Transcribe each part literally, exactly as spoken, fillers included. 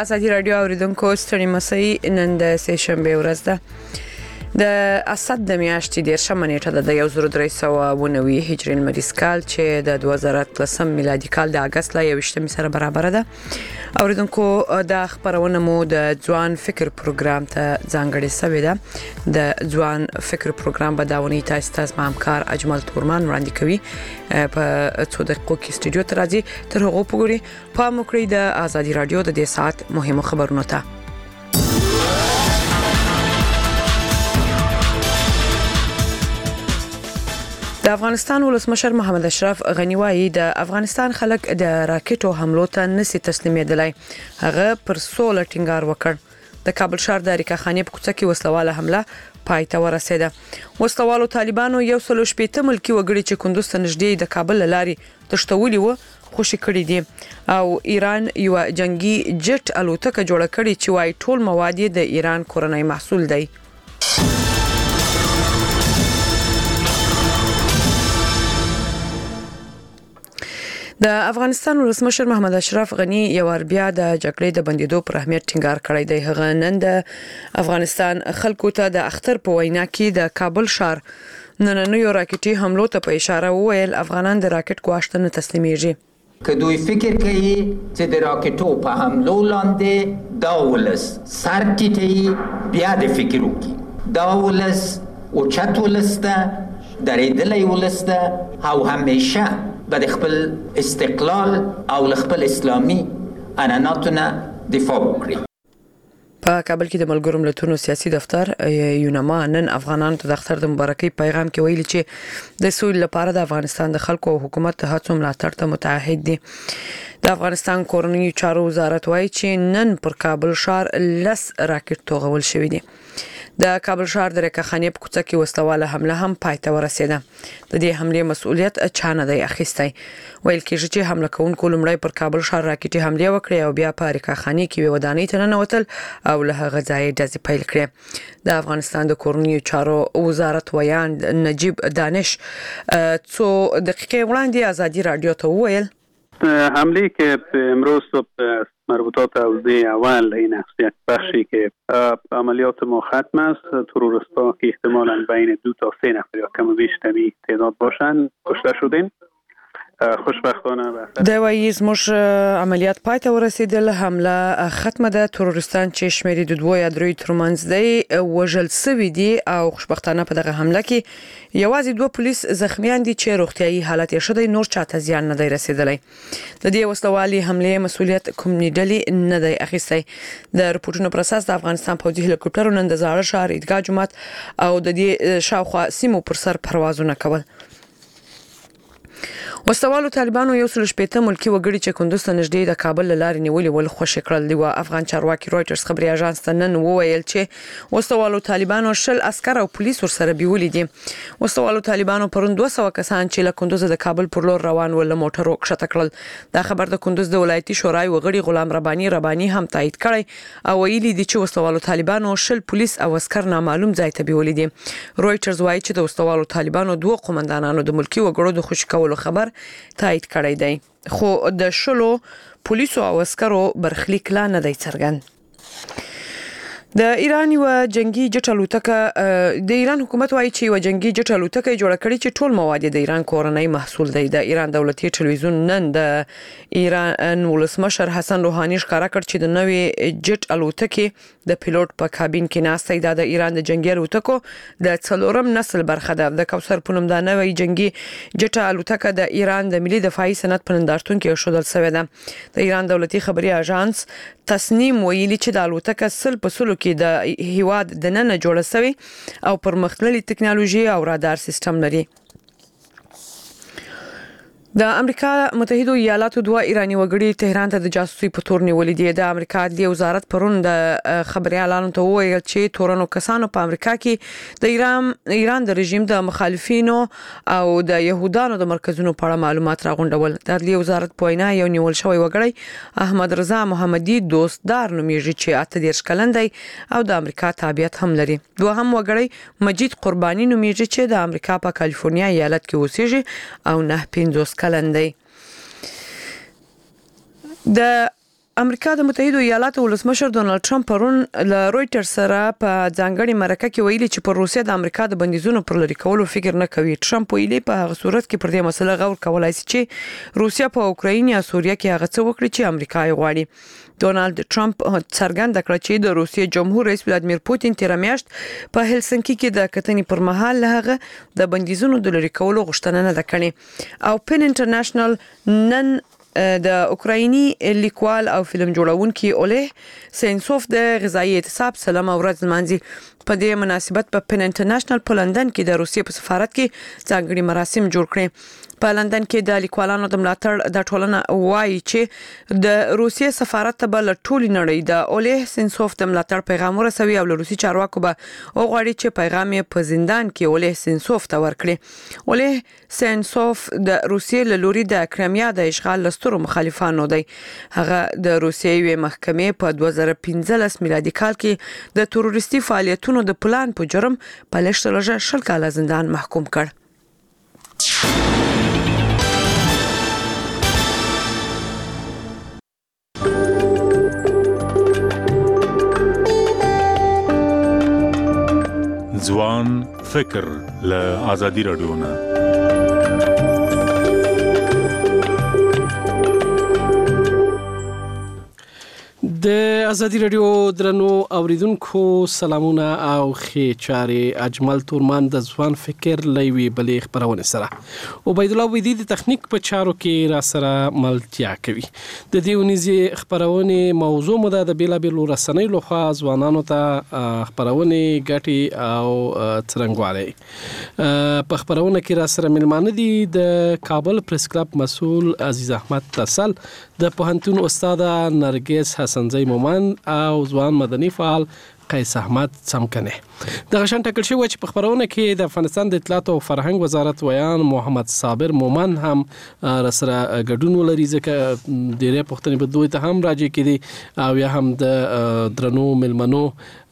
ازادي رادیو اوریدونکو ستړي مسئ نن د سه شنبه ورځ ده د اسد د میاشتې د شنبه نیټه د یو زر درې سوه او نوي هجري لمریز کال چې د دوه زره اتلسم میلادي کال د اگست ل یوویشتمې سره برابر ده. اوریدونکو د خبرونه مو د ځوان فکر پروګرام ته ځانګړې شوې ده. د ځوان فکر پروګرام به داونی تاسو ته ما همکار اجمل تورمان وړاندې کوي په څو دقیقو کې استودیو ته راځي. تر هغه پورې په مکرې د ازادي رادیو د دې ساعت مهمه خبرونه ته د افغانستان ولسمشر محمد اشرف غنی وایي د افغانستان خلک د راکټو حملو ته نسي تسلیمېدلای. هغه پر سوله ټینګار وکړ. د کابل ښار د اریکا خانې په کوڅه کې وسلواله حمله پای ته ورسېده. وسلوالو طالبانو یو سل شپږ ملکی وګړي چې کندوز ته نږدې د کابل لاري تشتولي و خوشي کړی دي او ایران یو جنگي جټ الوتکه جوړه کړې چې وايي ټول مواد د ایران کورنۍ محصول دی. د افغانستان ولسمشر محمد اشرف غنی یو ور بیا د جګړې د بندیدو پر اهمیت ټینګار کړی دی. هغه نن د افغانستان خلکو ته د اختر په وینا کې د کابل ښار نننیو راکټي حملو ته په اشاره وویل افغانان د راکټ ګواښ ته نه تسلیمېږي. که دوی فکر کوي چې د راکټو په حملو لاندې دا ولس سر ټیټي بیا د فکر وکړي. دا ولس اوچت ولس ده، درېدلی ولس ده او همیشه د خپل استقلال او خپل اسلامي عنعناتونه دفاع وکړي. په کابل کې د ملګرو ملتونو سیاسي دفتر یونما نن افغانانو ته د اختر د مبارکۍ پیغام کې ویلي چې د سولې لپاره د افغانستان د خلکو او حکومت ته هڅو ملاتړ ته متعهد دي. د افغانستان کورنۍ چارو وزارت وایي چې نن پر کابل ښار لس راکټ توغول شوی دي. د کابل ښار د اریکا خانې په کوڅه کې وسلواله حمله هم پای ته ورسېده. د دې حملې مسؤلیت چا نه دی اخیستی. ویل کېږي چې حمله کوونکو لومړی پر کابل ښار راکټي حمله وکړه او بیا په اریکا خانې کې ودانۍ ته ننوتل او له هغه ځایه ډزې پیل کړې. د افغانستان د کورنۍ چارو وزارت ویان نجیب دانش څو دقیقې وړاندې ازادي رادیو ته وویل حمله که امروز صبح مربوطات حوزه اول این است یک بخشی که عملیات ما ختم است. تروریست‌ها که احتمالاً بین دو تا سه نفر یا کم و بیش کمی تعداد باشند کشته شدند. خوشبختانه د وایي زموږ عملیات پای ته ورسېدل. حمله ختمه ده. تروریستان چې شمېر د دوه یا درې ترمنځ دی وژل شوي دي او خوشبختانه په دغه حمله کې یوازې دوه پولیس زخمیان دي چې روغتیايي حالت یې ښه دی، نور چاته زیان نه دی رسیدلی. د دې وسلوالي حملې مسؤلیت کوم ډلې نه دی اخیستی. د رپورټونو پر اساس د افغانستان پوځي هلیکوپټرونو نن د زاړه ښار عیدګاه جومات او د دې شاوخوا سیمو پر سر پروازونه کول. وسلوالو طالبانو یو سل شپږ ملکی وګړي چې کندوز ته نږدې د کابل لاري نیولې ول خوشی کړل. دی افغان چارواکي رويټرز خبري اژانس ته نن وویل چې وسلوالو طالبانو شل عسكر او پولیس ورسره بیولې دي. وسلوالو طالبانو پرون دوه سوه کسان چې له کندوز د کابل پر لور روان ول موټرو کښته کړل. دا خبر د کندوز د ولایتي شورای وګړي غلام رباني رباني هم تایید کړی او ویلي دي چې وسلوالو طالبانو شل پولیس او عسكر نامعلوم ځای ته بیولې دي. رويټرز وایي چې د وسلوالو طالبانو دوه قومندانانو د ملکی وګړو د خوشی کولو خبر تایید کړی دی، خو د شلو پولیسو او عسکرو برخلیک لا نه دی څرګند. د ایران یو جنگي جټ الوتکه د ایران حکومت وایي چې یو جنگي جټ الوتکه جوړه کړې چې ټول مواد د ایران کورنۍ محصول دی. د ایران دولتي ټلویزیون نن د ایران ولسمشر حسن روحاني ښکارا کړ چې د نوې جټ الوتکې د پیلوټ په کابین کې ناسته ده. د ایران د جنگي الوتکو د څلورم نسل برخه ده. د کوثر پونم د نوې جنگي جټ الوتکه د ایران د ملي دفاعي صنعت په نندارتون کې شودل شوې ده. د ایران دولتي خبري اژانس تصنیم ویلي چې د الوتکه سل په سلو کې د هیواد د نن جوړه شوی او پرمختللي ټکنالوژي او رادار سیستم لري. د امریکا متحده ایالاتو دوه ایرانی وګړي تهران ته د جاسوسي په تور نیولې دي. د امریکا عدلي وزارت پرون د خبري اعلان ته وویل چې تورنو کسانو په امریکا کې د ایران ایران د رژیم د مخالفینو او د يهودانو د مرکزونو په اړه معلومات راغونډول. د عدلي وزارت په وینا یو نیول شوی وګړی احمد رضا محمدي دوستدار نومیږي چې اته دیرش کلن دی او د امریکا تابعیت هم لري. دوهم وګړی مجید قرباني نومیږي چې د امریکا په کالیفورنیا ایالت کې اوسېږي او نه پنځوس کلن دی. د امریکا د متحده ایالاتو ولسمشر ډونالد ټرمپ پرون له رويټرز سره په ځانګړي مرکه کې ویلي چې پر روسیه د امریکا د بندیزونو پر لري کولو فکر نه کوي. ټرمپ ویلي په هغه صورت کې پر دې مسله غور کولای شي چې روسیه په اوکراین یا سوریه کې هغه څه وکړي چې امریکا یې غواړي. ډونالد ټرمپ څرګنده کړه چې د روسیې جمهور رئیس ولادیمیر پوتین تیر میاشت په هلسنکي کې د کتنې پر مهال هغه د بندیزونو د لري کولو غوښتنه نه کړې. او پن انټرنیشنل نن د اوکرایني لیکوال او فلم جوړونکي اولیه سینسوف د غذایی اعتصاب سلام او ورځ لمانځي. په دې مناسبت په پن انټرنیشنل په لندن کې د روسیې په سفارت کې ځانګړي مراسم جوړ کړي. په لندن کې د لیکوالانو د ملاتړ د ټولنه وایي چې د روسیې سفارت ته بل ټولي نړۍ د اولیه سینسوف د ملاتړ پیغام ورسوي او له روسي چارواکو به وغواړي چې پیغام یې په زندان کې اولیه سینسوف ته ورکړي. اولیه سینسوف د روسیې له لوري د کرایمیا د اشغال لسترو مخالفانو دی. هغه د روسیې محکمې په دوه زره پنځلس میلادي کال کې د تروریستي فعالیتونو د پلان په جرم په لږ شل کاله زندان محکوم کړ. ځوان فکر له آزادي رادیو نه د آزادي رادیو درنو اوریدونکو سلامونه او ښې چارې. اجمل تورمان د ځوان فکر لوي بلې خبرونه سره عبید الله ویدی د تخنیک په چارو کې را سره ملتیا کوي. د دې ونیزي خبرونه موضوع مده د بیلابیلو رسنۍ لخوا ځوانانو ته خبرونه ګټي او څرنګواله په خبرونه کې را سره ملمانه دي د کابل پریس کلب مسؤل عزیز احمد تسل، د پوهنتون استاد نرګس حسن زئی مومن او ځوان مدني فعال قیس احمد څمکنه. د غشن ټاکل شوی چې په خبرونه کې د افغانستان د اطلاعات او فرهنګ وزارت ویان محمد صابر مومن هم رسره ګډون ولري، ځکه ډېرې پوښتنې په دوی ته هم راځي کېدي او یا هم د درنو ملمنو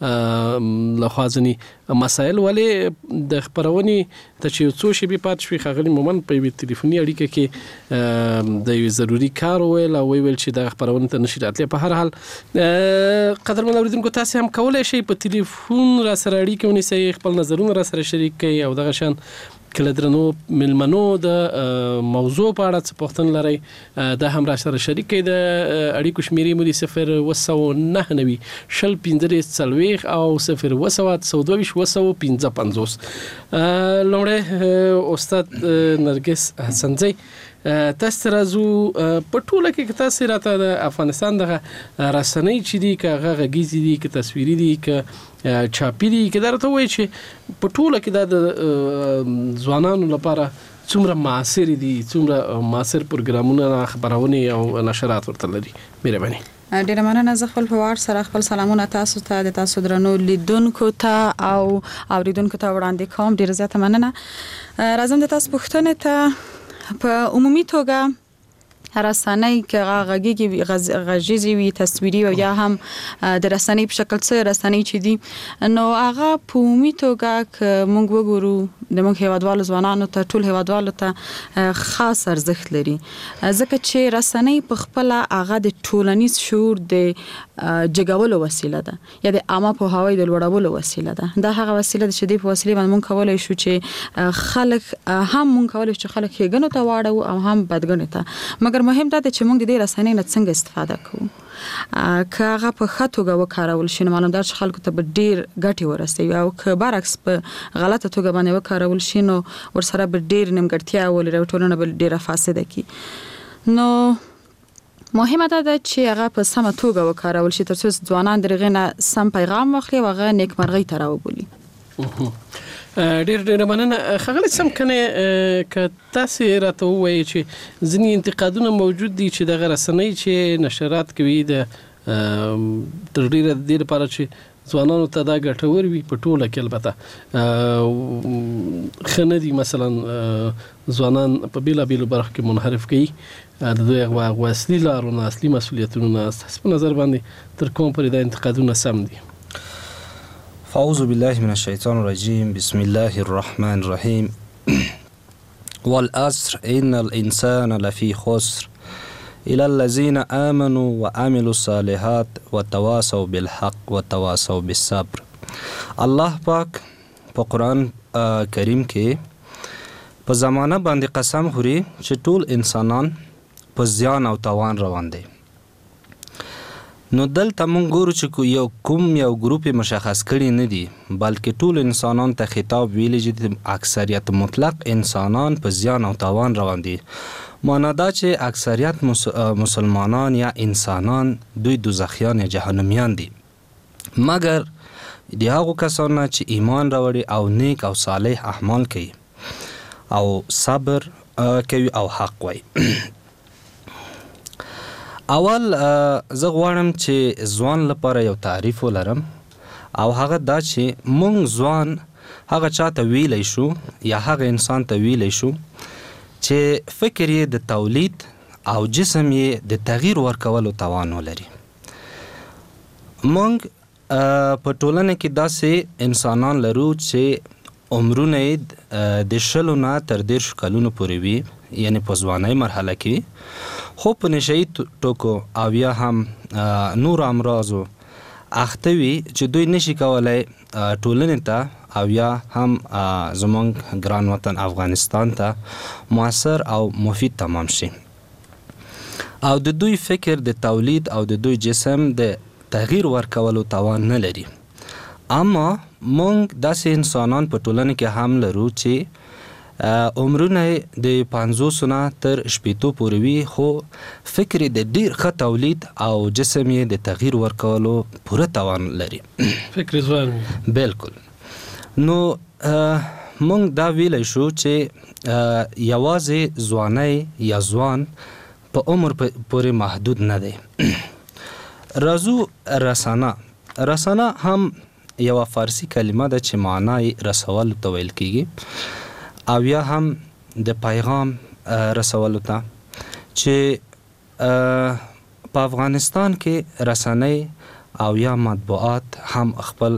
لخوا ځینې مسایل ولې د خبرونې ته چې څو شی به پات شوي. خغلی مومن په یوه ټلیفوني اړیکه کې د یو ضروري کار ویل او ویل چې د خبرونه ته نشي راتلی. په هر حال قدرمن اوریدونکو تاسو هم کولای شئ په ټلیفون را سره اړیکه ونیسئ، خپل نظرونه را سره شریک کړئ او دغه شان کله درنو ملمنو د موضوع په اړه څه پوښتنه لرئ دا هم را سره شریک کړئ. د اړیکو شمیرې مو دي صفر اوه سوه نهه نوي شل پنځه دېرش څلوېښت او صفر اوه سوه اته سوه دوه ویشت اوه سوه پنځه پنځوس. لومړی استاد نرګس حسن زئی، تاسو راځو په ټوله کې تاسو راته د افغانستان د رسنۍ چې دي که هغه غږیزې دي که تصویري دي که چاپي دي که دا راته وایي چې په ټوله کې دا د ځوانانو لپاره څومره معاصر دي، څومره معاصر پروګرامونه خبرونه او نشرات ورته لري؟ مهرباني. ډیره مننه. زه خپل په وار سره خپل سلامونه تاسو ته د تاسو درنو لیدونکو ته او اوریدونکو ته وړاندې کوم. ډیره زیاته مننه. راځم د تاسو پوښتنې ته په عمومي توګه رسنۍ که غږیږي غږیزې وي تصویري او یا هم د رسنۍ په شکل څه رسنۍ چې دي نو هغه په عمومي توګه که موږ وګورو د موږ هیوادوالو ځوانانو ته ټول هیوادوالو ته خاص ارزښت لري، ځکه چې رسنۍ په خپله هغه د ټولنیز شعور د جګولو وسیله ده یا د عامه پوهاوي د لوړولو وسیله ده. دا هغه وسیله ده چې د په وسیله باندې موږ کولای شو چې خلک هم موږ کولای شو چې خلک ښېګڼو ته واړو او هم بدګڼو ته. مګر مهم دا ده چې موږ د دې رسنۍ نه څنګه استفاده کوو. که هغه په ښه توګه وکارول شي نو معلوم ده چې خلکو ته به ډېر ګټې ورسوي، او که برعکس په غلطه توګه باندې وکارول شي نو ورسره به ډېر نیمګړتیا ولري او ټولنه به ډېره فاسده کړي. نو مهمه ده چې هغه په سمه توګه وکارول شي ترڅو ځوانان د هغې نه سم پیغام واخلي او هغه نیکمرغۍ ته راوبولي. ډېر ډېر مننه. ښاغلی څمکنې، که تاسې راته ووایئ چې ځینې انتقادونه موجود دي چې دغه رسنۍ چې نشرات کوي د تر ډېره د دې لپاره چې ځوانانو ته دا ګټور وي په ټوله کې البته ښه نه دي، مثلا ځوانان په بېلابېلو برخو کې منحرف کوي د دوی هغه اصلي لارو نه اصلي مسؤلیتونو نه. ستاسو په نظر باندې تر کومه پورې دا انتقادونه سم دي؟ فاعوذ بالله من الشیطان الرجیم بسم الله الرحمن الرحیم والعصر ان الانسان لفی خسر الى الذين آمنوا وعملوا الصالحات وتواصوا بالحق وتواصوا بالصبر. الله پاک په قرآن کریم کې په زمانه باندې قسم خوري چې ټول انسانان په زیان او تاوان روان دي. نو دلته مونږ ګورو چې یو کوم یو ګروپ مشخص کړي نه دي، بلکې ټول انسانان ته خطاب ویلی چې اکثریت مطلق انسانان په زیان او تاوان روان دي. معنا دا چې اکثریت مسلمانان یا انسانان دوی دوزخیان یا جهنمیان دي، مګر د هغو کسانو چې ایمان راوړي او نیک او صالح اعمال کوي او صبر کوي او حق وایي. اول زه غواړم چې ځوان لپاره یو تعریف ولرم، او هغه دا چې مونږ ځوان هغه چاته ویلی شو یا هغه انسان ته ویلی شو چې فکر یې د تولید او جسم یې د تغییر ورکولو توان ولري. مونږ په ټولنه کې داسې انسانان لرو چې عمرونه یې د شلو نه تر دېرشو کلونو پورې وي، یعنې په ځوانۍ مرحله کې، خو په نشهیي ټوکو او یا هم نور امراضو اخته وي چې دوی نشي کولی ټولنې ته او یا هم زموږ ګران وطن افغانستان ته مؤثر او مفید تمام شي، او د دوی فکر د تولید او د دوی جسم د تغییر ورکولو توان نه لري. اما مونږ داسې انسانان په ټولنه کې هم لرو چې عمرونه د پنځوسو نه تر شپېتو پورې وي، خو فکر د ډیر ښه تولید او جسم یې د تغییر ورکولو پوره توان لري. فکر ځوان وي. بالکل. نو مونږ دا ویلی شو چې یوازې ځوانۍ یا ځوان په عمر پورې محدود نه دی. راځو رسانه. رسانه هم یوه فارسی کلمه ده چې معنی رسولو ته ویل کیږي، او یا هم د پیغام رسولو ته، چې په افغانستان کې رسنۍ او یا مطبوعات هم خپل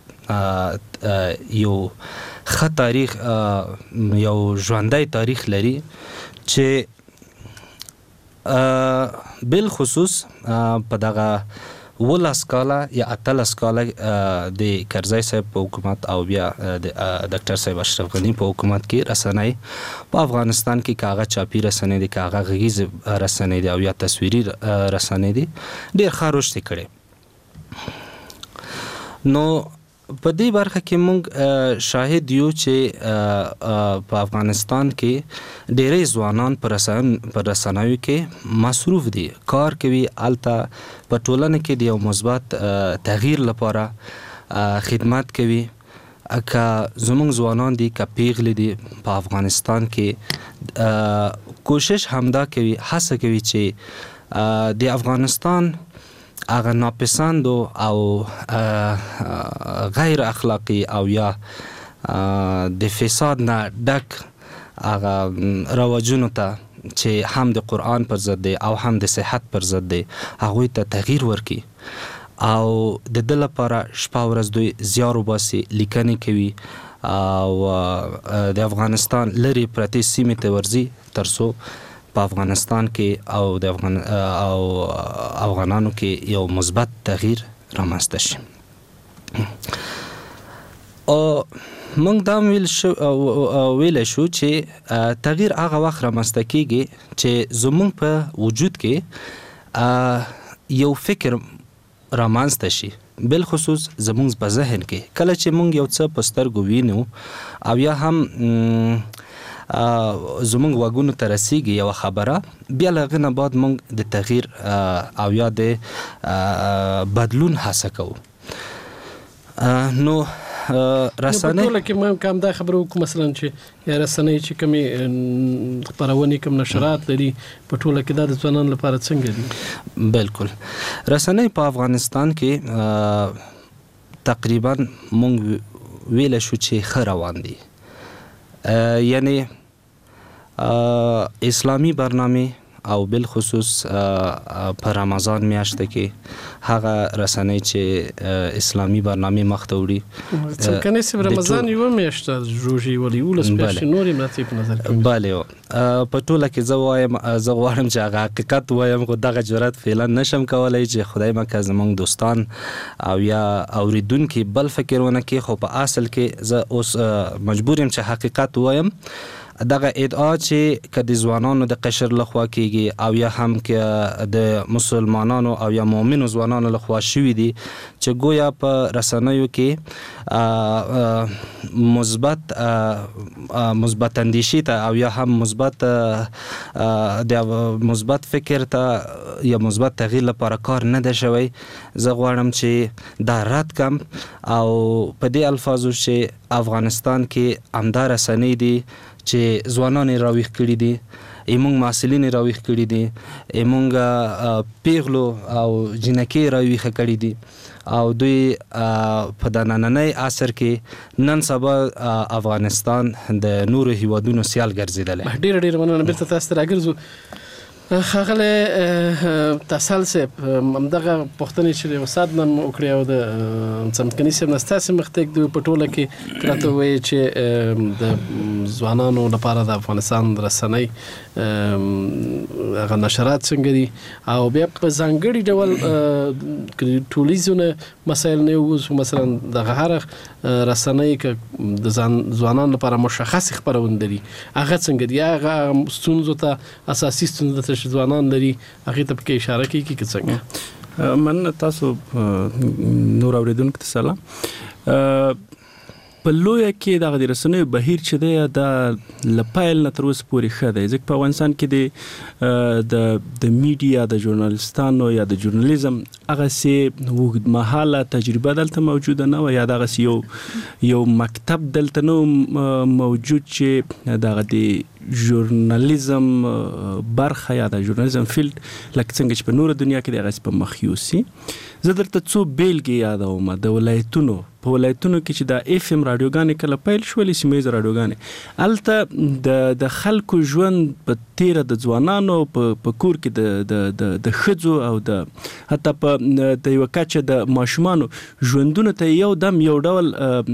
یو ښه تاریخ، یو ژوندی تاریخ لري، چې بالخصوص په دغه ولس کاله یا اتلس کاله د کرزی صاحب په حکومت او بیا د ډاکټر صاحب اشرف غني په حکومت کې رسنۍ په افغانستان کې که هغه چاپي رسنۍ دي، که هغه غږیز رسنۍ دي او یا تصویري رسنۍ دي، ډېر ښه رشد یې کړی. نو په دې برخه کې مونږ شاهد یو چې په افغانستان کې ډېری ځوانان په رسنیو کې مصروف دي، کار کوي، هلته په ټولنه کې د یو مثبت تغییر لپاره خدمت کوي. که زمونږ ځوانان دي که پیغلې دي په افغانستان کې کوشش همدا کوي، هڅه کوي چې د افغانستان هغه ناپسند او غیر اخلاقی او یا د فساد نه ډک هغه رواجونو ته چې هم د قرآن پر ضد دی او هم د صحت پر ضد دی، هغوی ته تغییر ورکړي او د ده لپاره شپه ورځ دوی زیار وباسي، لیکنې کوي او د افغانستان لرې پرتې سیمې ته ورځي تر څو په افغانستان کې او د افغان او افغانانو کې یو مثبت تغییر رامنځته شي. او موږ دا ویل شو ویلی شو چې تغییر هغه وخت رامنځته کیږي چې زموږ په وجود کې یو فکر رامنځته شي، بالخصوص زموږ په ذهن کې. کله چې موږ یو څه په سترګو وینو او یا هم زمونږ وګونو ته رسیږي یوه خبره، بیا له هغې نه بعد موږ د تغییر او یا د بدلون هڅه کوو. نو رسنۍ په ټوله کې ممکن هم دا خبره وکړو مثلا چې یا رسنۍ چې کومې خپرونې کوم نشرات لري په ټوله کې دا د ځوانانو لپاره څنګه دي؟ بالکل. رسنۍ په افغانستان کې تقریبا موږ ویلی شو چې ښه روان دي، یعنی اسلامی برنامه او بل خصوص په رمضان میاشت کې هغه رسنۍ چې اسلامي برنامه مخته وړي څنګه نسب رمضان یو میاشت جوړي ولي ولس په نوري ماتې په نظر کې bale په ټوله کې زه وایم زه غواړم چې هغه حقیقت وایم خو دغه جرأت فعلا نشم کولای چې خدای مکه زمونږ دوستان او یا اوریدونکو بل فکر ونه کې خو په اصل کې زه اوس مجبور یم چې حقیقت وایم دغه ادعا چې کدي ځوانانو د قشر لخوا کېږي او یا هم کې د مسلمانانو او یا مؤمنو ځوانانو لخوا شوي دي چې گویا په رسنیو کې مثبت مثبت اندیشي ته او یا هم مثبت د مثبت فکر ته یا مثبت تغییر لپاره کار نه ده شوی زه غواړم چې دا رد کم او په دې الفاظو چې افغانستان کې همدا رسنۍ دي چې ځوانان راويخ کړي دي ایمونږ محصلین راويخ کړي دي ایمونږ پیغلو او جنکی راويخ کړي دي او دوی په د نننۍ عصر کې نن سبا افغانستان د نورو هیوادونو سیال ګرځیدل ډیر ډیر مننه بیرته تاسو ته راګرځو خاغله تسلسل همدغه پښتنې چې وساد نن وکړی او د څمکني سم نستاسه مختک د پټوله کې کراته وایي چې د ځوانانو لپاره د افغانستان رسنۍ هغه نشرات څنګه دي او بیا په ځانګړي ډول ټولیزونه مسایل نه اوس مثلا د هر رسنۍ کې د ځوانانو لپاره مشخص خبرونه دي هغه څنګه دي هغه ستونزو ته اساسي ستونزه ځوانان لري هغه ته په اشاره کوي کې څنګه من تاسو نور اوریدونکو ته سلام په لویا کې د رسنیو بهیر چې دی د لپایل نه تر اوسه پورې ښه دی ځکه په افغانستان کې د د میډیا د ژورنالیستانو یا د ژورنالیزم هغه سي وګد مهاله تجربه دلته موجوده نه و یا دغه یو یو مکتب دلته نو موجود چې دغه د ژورنالیزم برخه یا د ژورنالیزم فیلډ لکه څنګه چې په نور دنیا کې دغه په مخیوسي زه درته څو بیلګې یادوم د ولایتونو په ولایتونو کې چې د اف ام رادیوګانې کله پیل شولې سیمه رادیوګانې الته د د خلکو ژوند په تیره د ځوانانو په کور کې د د د خځو او د حتی په د یو کچه د ماشومانو ژوندونه ته یو دم یو ډول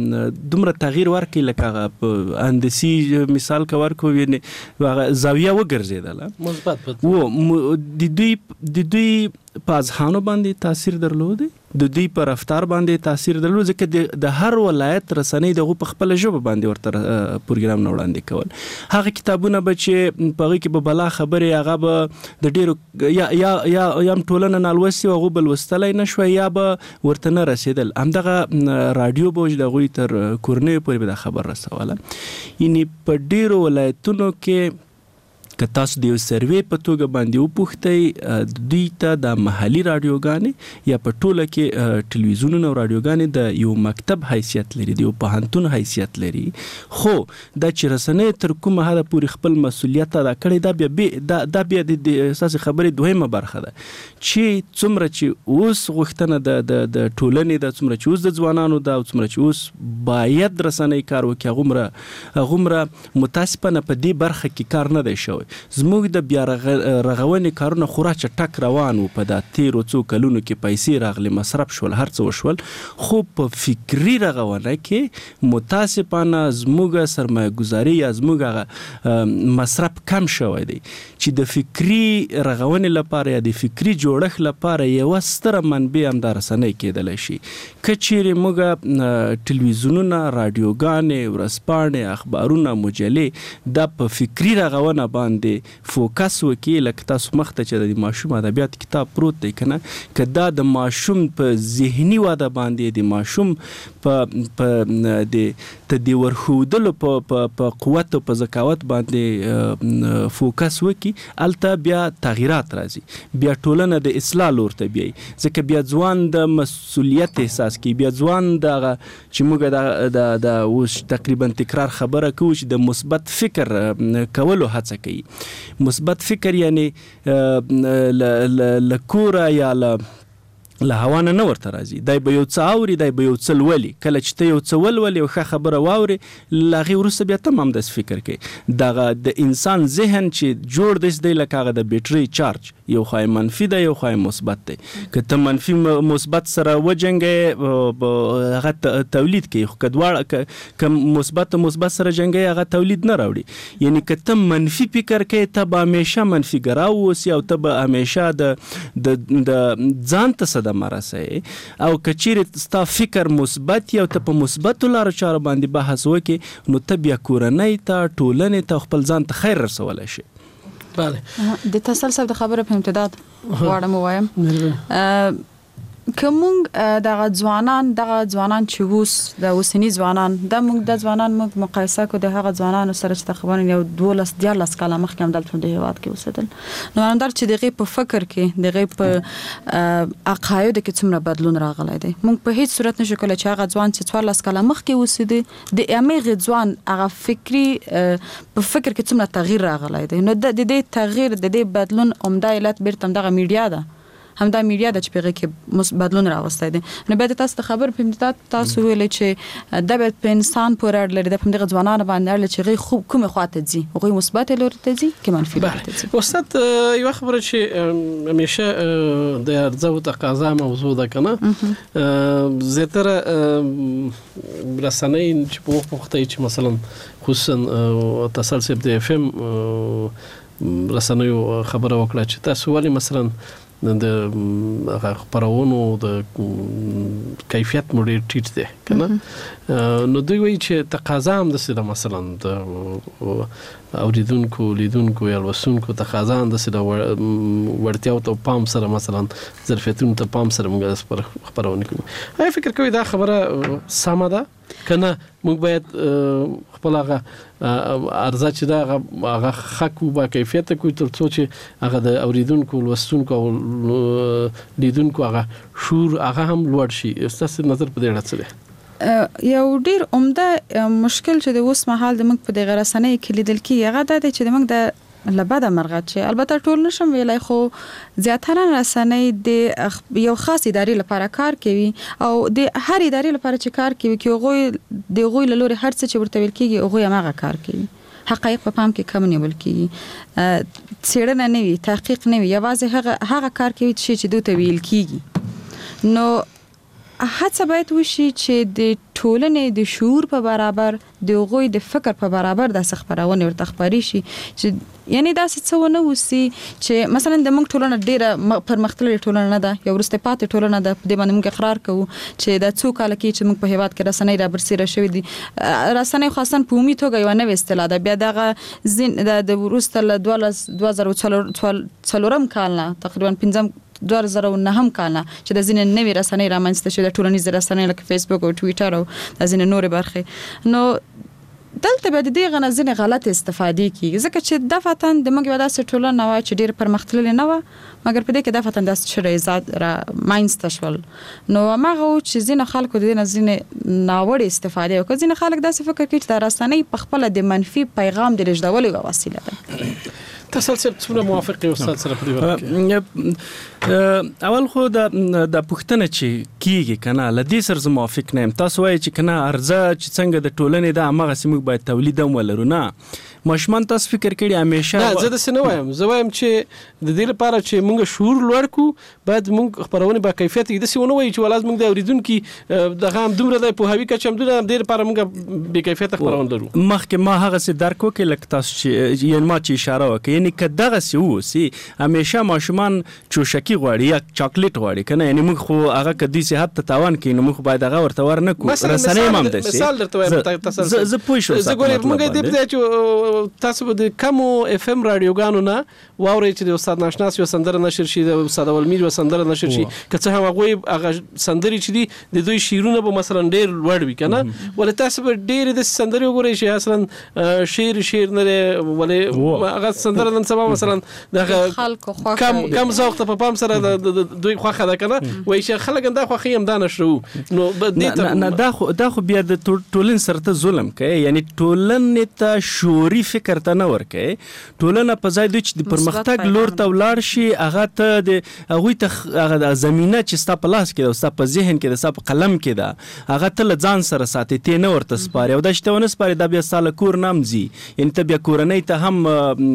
دومره تغییر ورکړي لکه په اندسی مثال کا ورکو ویني زاویه وګرځیدله مثبت و د دوی د دوی په ځانو باندې تاثیر درلود د دوی په رفتار باندې تاثیر درلود ځکه د هر ولایت رسنۍ دغه په خپل ژبه باندې ورته پروګرام نه وړاندې کول هغه کتابونه به چې په هغه کې به بلا خبره هغه به د ډیرو یا یا یا یم ټولنه نالوسي او بل وستلای نشو یا به ورته نه رسیدل همدغه رادیو بوج دغه تر کورنۍ پورې به خبر رسوله یعنی په ډیرو ولایتونو کې که تاسو د یو سروې په توګه باندې وپوښتئ دوی ته د محلي رادیوګانې یا په ټوله کې ټلویزیونونه او رادیوګانې د یو مکتب حیثیت لري د یو پوهنتون حیثیت لري خو د چې رسنۍ تر کومه حده پورې خپل مسؤلیت ادا کړی دا بیا دا بیا د اساسي خبرې دویمه برخه ده چې څومره چې اوس غوښتنه د د ټولنې د څومره چې اوس د ځوانانو د څومره چې اوس باید رسنۍ کار وکړي غومره غومره متاسفانه په دې برخه کې کار نه دی شوی زموږ د بیا رغونې کارونه خورا چټک روان وو په د تیرو څو کلونو کې پیسې راغلي مصرف شول هر څه وشول خو په فکری رغونه کې متاسفانه زموږ سرمایه گذاري یا زموږ مصرف کم شوی دی چې د فکری رغونې لپاره یا د فکری جوړښت لپاره یو ستره منبع هم د رسنۍ کېدلی شي که چیرې موږ ټلویزیونونه رادیوګانې ورځپاڼې اخبارونه مجلې دا په فکری رغونه باندې فوکس وکړي لکه تاسو مخته چې د ماشوم ادبیات کتاب پروت دی کنه که دا د ماشوم په ذهني واده باندې د ماشوم په په د تدې ورخودلو په په قوت او په ذکاوت باندې فوکس وکړي الته بیا تغیرات راځي بیا ټولنه د اصلاح لور ته بیاي ځکه بیا ځوان د مسؤلیت احساس کوي بیا ځوان دغه چې موږ د د اوس تقریبا تکرار خبره کوو چې د مثبت فکر کولو هڅه کوي مثبت فکر یعنی لکوره یا ل له هوا نه نه ورته راځي. دی به یو څه اوري، دی به یو څه لولي. کله چې ته یو څه ولولې او ښه خبره واورې، له هغې وروسته بیا ته هم همداسې فکر کوې. دغه د انسان ذهن چې جوړ دی دی لکه هغه د بیټرۍ چارج، یو خوا منفي دی یو خوا مثبت دی. که ته منفي مثبت سره وجنګې هغه تولید کوي، خو که دواړه که مثبت مثبت سره جنګوي هغه تولید نه راوړي. یعنی که ته منفي فکر کوې ته به همیشه منفي ګرا واوسې او ته به همیشه د ځان ته صدمه مرسه. او کچېرې ستا فکر مثبت یا ته په مثبتو لارو چارو باندې بحث وکړې، نو ته بیا کورنۍ ته، ټولنې ته، خپل ځان ته خیر رسولی شي. بله. د تسل صاحب د خبره په امتداد غواړم ووایم که موږ دغه ځوانان دغه ځوانان چې اوس د اوسني ځوانان د موږ د ځوانان موږ مقایسه کو د هغه ځوانانو سره چې تقریبا یو دولس دیارلس کاله مخکې هم دلته د هېواد کې اوسېدل، نو همدار چې دغه په فکر کې دغه په عقایدو کې څومره بدلون راغلی دی. موږ په هیڅ صورت نشو کولی چې هغه ځوان چې څوارلس کاله مخکې اوسېدی د همغې ځوان هغه فکري په فکر کې څومره تغییر راغلی دی. نو د دې تغییر د دې بدلون عمده علت بیرته همدغه میډیا ده، همدا میډیا د چې په کې بدلون راوستی دی. نو بیا د تاسو د خبر په امتداد تاسو ویلې چې د باید په انسان پورې اړه لري، د همدغه ځوانانو باندې اړه چې هغوی خوب کومې خواته ځي، هغوی مثبت لوري ته ځي که منفي لوري ته ځي. استاد یوه خبره چې همیشه د عرضه و تقاضا موضوع ده که نه، زیاتره رسنۍ چې په وخت وخت چې مثلا خصوصا تسل صاحب د اف ام رسنیو خبره وکړه چې تاسو ولې مثلا د خبرونو د کیفیت مو ډېر ټیټ دی که نه، نو دوی وایي چې تقاضا هم داسې ده، مثلا د اوریدونکو لیدونکو یا لوستونکو تقاضا هم داسې ده، وړتیاو ته پام سره مثلا ظرفیتونو ته پام سره موږ خپرونه کوو. آیا فکر کوئ دا خبره سمه ده که نه موږ باید خپل هغه عرضه چې ده هغه ښه کړو، با کیفیته کړو، تر څو چې هغه د اوریدونکو لوستونکو او لیدونکو هغه شعور هغه هم لوړ شي؟ ستاسو نظر په دې اړه څه دی؟ یو ډیر عمده مشکل چې د اوس مهال د موږ په دغه رسنۍ کې لیدل کېږي هغه دا دی چې د موږ د لبده مرغه چې البته ټول نشم ویلای، خو زیاتره رسنۍ د یو خاص ادارې لپاره کار کوي او د هر ادارې لپاره چې کار کوي کې هغوی د هغوی له لورې هر څه چې ورته ویل کېږي هغوی هماغه کار کوي. حقایق په پام کې کم نیول کېږي، څېړنه نه وي، تحقیق نه وي، یوازې هغه هغه کار کوي چې دوی ته ویل کېږي. نو هڅه باید وشي چې د ټولنې د شعور په برابر د هغوی د فکر په برابر داسې خپرونې ورته خپرې شي چې یعنی داسې څه ونه وسي چې مثلا د موږ ټولنه ډېره پرمختللې ټولنه نه ده، یو وروسته پاتې ټولنه ده. په دې باندې موږ اقرار کوو چې دا څو کاله کې چې موږ په هېواد کې رسنۍ رابرسېره شوي دي. رسنۍ خاصا په عمومي توګه یوه نوې اصطلاح ده. بیا دغه زین د وروسته له دوه زره څلورم کال نه تقریبا پنځم دوه زره او نهم کال نه چې د ځینې نوې رسنۍ رامنځته شوې، د ټولنیزې رسنۍ لکه فیسبوک او ټویټر او د ځینې نورې برخې. نو دلته به د دې غنه ځینې غلط استفادې کیږي، ځکه چې دفعتاً د موږ یوه داسې ټولنه وه چې ډېر پرمختللې نه وه، مګر په دې کې دفعتاً داسې شرایط را منځته شول. نو هماغه و چې ځینې خلکو د دې نه ځینې ناوړې استفادې وکړه. ځینې خلک داسې فکر کوي چې دا رسنۍ په خپله د منفي پیغام د لېږدولو یوه وسیله ده. تاسو څومره موافق یو استاد سره په دې ورکه؟ اول خو د د پښتنه چې کیږي کنه لدې سر زه موافق نه یم. تاسو وایي چې کنه ارزه چې څنګه د ټولنې د هغه سیمه باید تولید هم ولرو. نه ماشومان تاسو فکر کړي همیشه نه، زه د سینه وایم زه وایم چې د دې لپاره چې موږ شعور لوړ کړو باید موږ خبرونه با کیفیت د سونه وایي چې ولازم موږ د اوریدونکو دغه هم دومره د پوهاوی کچ هم دومره د دې لپاره موږ به کیفیت خبرونه لرو. مخکې ما هغه څه درک وکړ لکه تاسو چې یعنی ما چې اشاره وکړ، یعنی که دغه څه وسی همیشه ماشومان چوشکی غواړي یا چاکلیټ غواړي کنه، یعنی موږ خو هغه کدي صحت ته تاوان کوي نو موږ باید هغه ورته ورنه کو. رسنۍ هم ده مثال درته وایم تاسو زه پوه شوم. زه ګورم موږ دې په چې تاسو د کمو اف ام رادیوګانو نه واورئ چې د استاد ناشناس یو سندره نشر شي، د استاد اولمیر یو سندره نشر شي، که څه هم هغه هغه سندري چې دي د دوی شعرونه به مثلا ډېر لوړ وي کنه، ولې تاسو به ډېر د سندري وګورئ چې اصلا شعر شعر نه ولې هغه سندره نن سبا مثلا دغه کم کم ذوق ته په پام سره د دوی خوخه ده کنه، وایي چې خلک دا خوخه هم دانه شرو. نو نه نه دا خو دا خو بیا د ټولن سره ته ظلم کوي، یعنی ټولن ته شعوري مثبتي فکر ته نه ورکوي. ټولنه په ځای دوی چې د پرمختګ لور ته ولاړ شي هغه ته د هغوی ته هغه زمینه چې ستا په لاس کې ده، ستا په ذهن کې ده، ستا په قلم کې ده، هغه ته له ځان سره ساتي، ته نه ورته سپاري. او دا چې ته ونه سپاري دا بیا ستا له کور نه هم ځي، یعنې ته بیا کورنۍ ته هم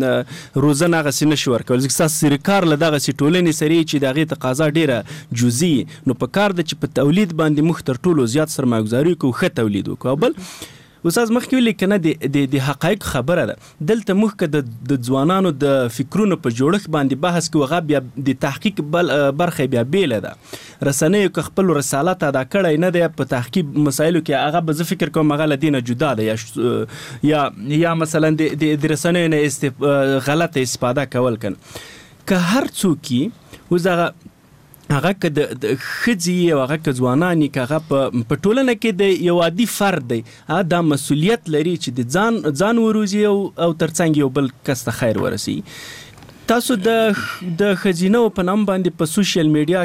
روزنه هغسې نه شي ورکولی، ځکه ستاسې کار له دغسې ټولنې سره چې د هغې تقاضا ډېره جزي، نو په کار ده چې په تولید باندې موږ تر ټولو زیات سرمایه‌ګزاري وکړو، ښه تولید وکړو. او بل استاد مخکې ویلي که نه د حقایق خبره ده، دلته موږ که د ځوانانو د فکرونو په جوړښت باندې بحث کوو، هغه بیا د تحقیق برخه بیا بیله ده. رسنیو که خپل رسالت ادا کړی نه دی په تحقیق مسایلو کې، هغه به زه فکر کوم هغه له دې نه جدا ده، یا یا یا مثلا د رسنیو نه غلطه استفاده کول کنه. که هر څوک اوس هغه هغه که د ښځې او هغه که ځوانان که هغه په ټولنه کې د یو عادي فرد دی، هغه دا مسؤلیت لري چې د ځان ځان وروزي او ترڅنګ یو بل کس ته خیر ورسي. تاسو د د ښځینو په نام باندې په سوشل میډیا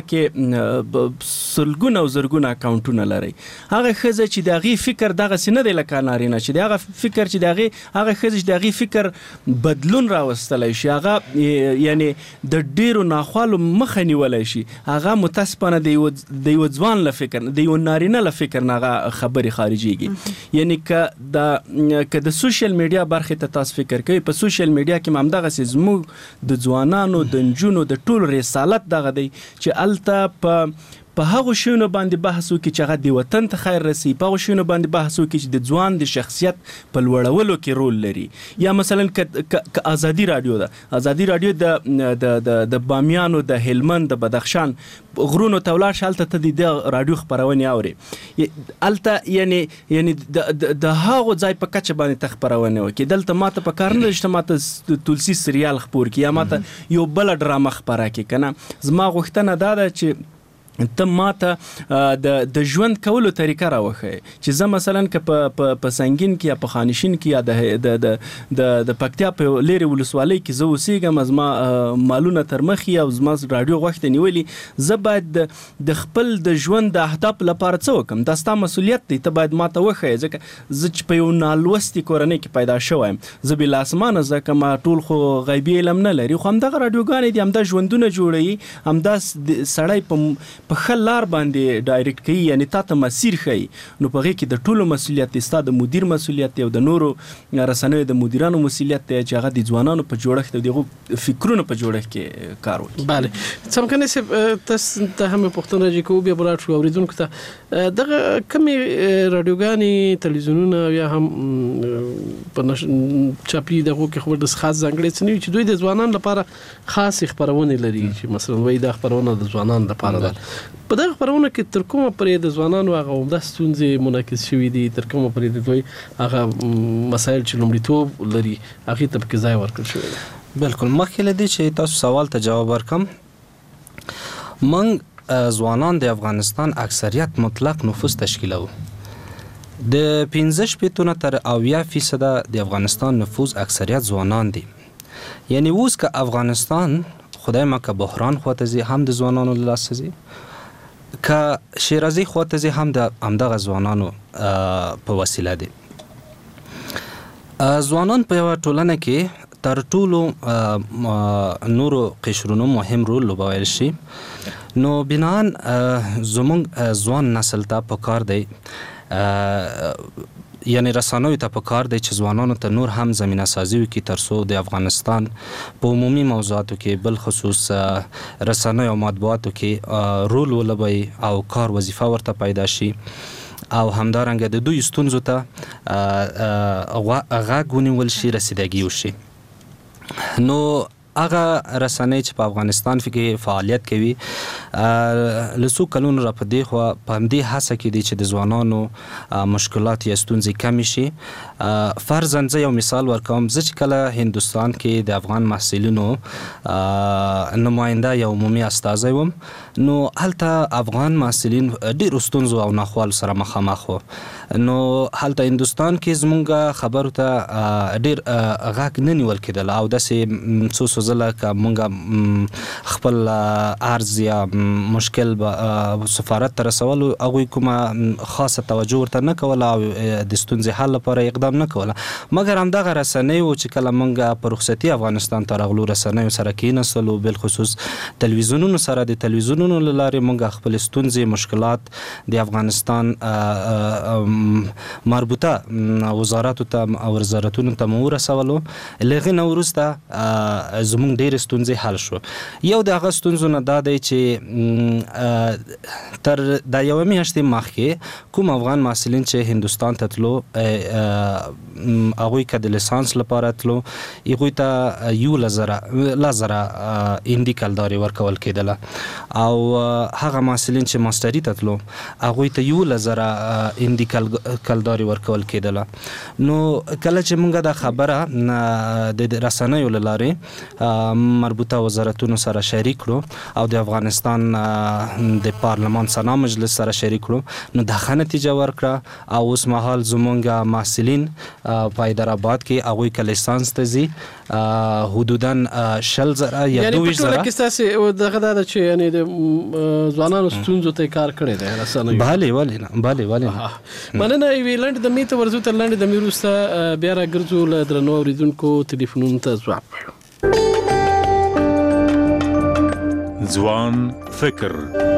کې سلګونه او زرګونه اکاونټونه لرئ. هغه ښځه چې د هغې فکر دغسې نه دی لکه نارینه، چې د هغه فکر چې د هغې هغه ښځه چې د هغې فکر بدلون راوستلی شي، هغه یعنې د ډېرو ناخوالو مخه نیولی شي، هغه متاسفانه د یو ځوان له فکر د یو نارینه له فکر نه هغه خبرې خارجېږي. یعنې که د که د سوشل میډیا برخې ته تاسو فکر کوئ، په سوشل میډیا کې هم همدغسې زموږ د ځوانانو د نجونو د ټول رسالت دغه دی چې هلته په په هغو شیونو باندې بحث وکړي چې هغه د وطن ته خیر رسي، په هغو شیونو باندې بحث وکړي چې د ځوان د شخصیت په لوړولو کې رول لري. یا مثلا که ازادي راډیو ده، ازادي راډیو د د بامیانو د هلمند د بدخشان غرونو ته ولاړ شي، هلته ته د راډیو خپرونې اوري، هلته یعنې یعنې د هغو ځای په کچه باندې ته خپرونې وکړي. دلته ماته په کار نه ده چې ماته تولسي سریال خپور کړي یا ماته یو بله ډرامه خپره کړي که نه. زما غوښتنه دا ده چې ته ماته د د ژوند کولو طریقه راوښیې، چې زه مثلا که په په سنګین کې یا په خانشین کې یا د د د د پکتیا په لرې ولسوالۍ کې زه اوسېږم، زما مالونه تر مخې او زما راډیو غوښتې نیولي، زه باید د خپل د ژوند د اهداف لپاره څه وکړم؟ دا ستا مسؤلیت دی، ته باید ماته وښیې. ځکه زه چې په یو نالوستې کورنۍ کې پیدا شوی یم، زه بې اسمانه زه که ما ټول خو غیبي علم نه لري، خو همدغه راډیوګانې دي، همدا ژوندونه جوړوي، همدا سړی په په ښه لار باندې ډایرکټ کوي، یعنی تا ته مسیر ښیي. نو په هغې کې د ټولو مسؤلیت دی، ستا د مدیر مسؤلیت دی او د نورو رسنیو د مدیرانو مسؤلیت دی چې هغه د ځوانانو په جوړښت او د هغو فکرونو په جوړښت کې کار وکړي. بله، څمکنه صاحب تاسو ته هم پوښتنه راځي کوو بیا به لاړ شو اورېدونکو ته دغه کومې راډیوګانې تلویزیونونه یا هم په چاپي دغو کې خبر د خاص ځانګړی څه نه وي چې دوی د ځوانانو لپاره خاصې خپرونې لري، چې مثلا وایي دا خپرونه د ځوانانو لپاره ده. په دغه خبرونه کې تر کومه پورې د ځوانانو هغه عمده ستونزې منعکس شوي دي، تر کومه پورې د دوی هغه مسایل چې لومړیتوب لري هغې ته پکې ځای ورکړل شوی دی؟ بالکل، مخکې له دې چې تاسو سوال ته جواب ورکړم، موږ ځوانان د افغانستان اکثریت مطلق نفوس تشکیلوو. د پنځه شپېتو نه تر اویا فیصده د افغانستان نفوس اکثریت ځوانان دي. یعنی اوس که افغانستان خدای ما که بحران خواته ځي هم د ځوانانو له لاسه ځي، که شیرازي خواته ځي هم د همدغه ځوانانو په وسیله دي. ځوانان په یوه ټولنه کې تر ټولو نورو قشرونو مهم رول لوبولی شي. نو بنان زموږ ځوان نسل ته په کار دی، یعنی رسانوي ته په کار دی چې ځوانانو ته نور هم زمینه سازي وکړي تر څو د افغانستان په عمومي موضوعاتو کې بل خصوص رسانوي او مطبوعاتو کې رول ولوبوي او کار وظیفه ورته پیدا شي، او همدارنګه د دوی ستونزو ته غږ ونیول شي، رسیدګي وشي. نو هغه رسنۍ چې په افغانستان کې فعالیت کوي له څو کلونو را په دې خوا په همدې هڅه کې دي چې د ځوانانو مشکلات یا ستونزې کمې شي. فرضاً زه یو مثال ورکوم، زه چې کله هندوستان کې د افغان محصلینو نماینده یا عمومي استازی وم، نو هلته افغان محصلین ډېرو ستونزو او ناخوالو سره مخامخ وو. نو هلته هندوستان کې زمونږ خبرو ته ډېر غږ نه نیول کېدل، او داسې څو څو ځله که مونږ خپل عرض یا مشکل به سفارت ته رسولو، هغوی کومه خاصه توجه ورته نه کوله او د ستونزې حل لپاره اقدام هم نه کوله مګر همدغه رسنۍ و چې کله موږ په رخصتي افغانستان ته راغلو رسنیو سره کېناستلو بالخصوص تلویزیونونو سره د تلویزیونونو له لارې موږ خپل ستونزې مشکلات د افغانستان مربوطه وزارتو ته او وزارتونو ته مو ورسولو له هغې نه وروسته زموږ ډېرې ستونزې حل شو یو د هغه ستونزو نه دا دی چې تر د یوه میاشتې مخکې کوم افغان محصلین چې هندوستان ته تلو هغوی که د لیسانس لپاره تلو هغوی ته یولس زره لس زره هندي کلدارې ورکول کېدله او هغه محصلین چې ماسټري ته تلو هغوی ته یولس زره هندي کلدارې ورکول کېدله نو کله چې موږ دا خبره د رسنیو له لارې مربوطه وزارتونو سره شریک کړو او د افغانستان د پارلمان سنا مجلس سره شریک کړو نو دا ښه نتیجه ورکړه او اوس مهال زمونږ محصلین په حیدرآباد کې هغوی که لیسانس ته ځي حدودا شل زره یا دوه ویشت زره یعنې په ټوله کې ستاسې دغه دا ده چې یعنې د ځوانانو ستونزو ته یې کار کړی دی رسنیو بلې ولې نه بلې ولې نه مننه یوې لنډې دمې ته ورځو تر لنډې دمې وروسته بیا راګرځو له درنو اورېدونکو تلیفونونو ته ځواب ځوان فکر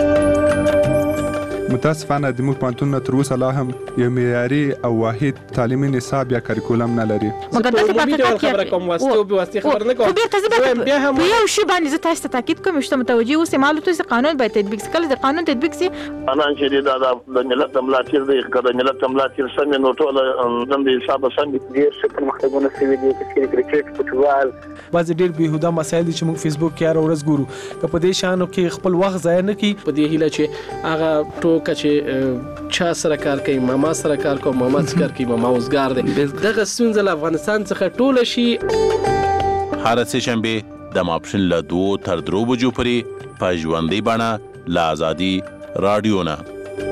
متاسفانه د موږ پوهنتون نه تر اوسه لا هم یو معیاري او واحد تعلیمي نصاب یا کریکولم نه لري مګر داسې په حقیقت کې خبره کوم واسطه او واسطه خبره نه کوم خو بیرته زه بیا هم یو شی باندې زه تاسو ته تاکید کوم چې متوجي اوسئ معلومات چې قانون باید تطبیق کړي د قانون تطبیق سي انا چې دا د ملت ملاتیر دی کله ملت ملاتیر سم نو ټول د حساب سم دي چې مختبونه سوي دي چې کرکټ فوټبال بعض ډېر بهوده مسایل دي چې موږ فیسبوک کې هر ورځ ګورو که په دې شانو کې خپل وخت ضایع نه کړي په دې هیله چې هغه ټوکه چې چا سره کار کوي ماما سره کار کوي ماما سره کار کوي ماما اوسګار دی دغه ستونزه له افغانستان څخه ټوله شي هر سه شنبه د ماپښین له دوه تر درو بجو پورې په ژوندۍ بڼه له ازادي رادیو نه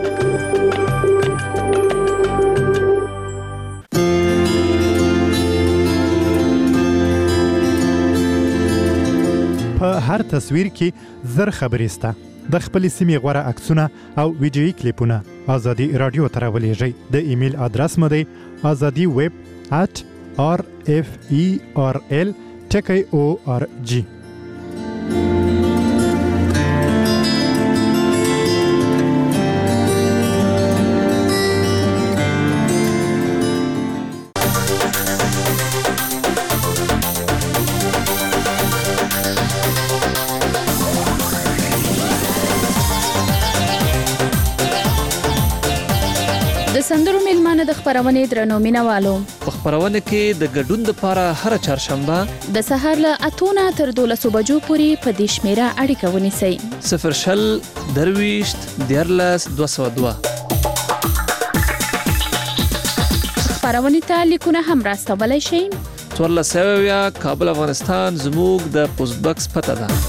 په هر تصویر کې زر خبرې سته د خپل سیمې غوړه عکسونه او ویډیويي کلیپونه ازادي رادیو ته راولېږئ د ایمیل ادرس مو دی azadi web at r f e r l ټکی او ار جی سندرو میلمانه د خبرونې درنو مینوالو په خبرونه کې د ګډون لپاره هر چهارشنبه د سهار له اتونه تر دولس بجو پورې په دې شمیره اړیکه ونیسئ صفر شل درويشت دیارلس دوه سوه دوه خبرونه ته لیکونه هم راستولای شئ څوارلس سوه اویا کابل افغانستان زموږ د پوسټ باکس پته ده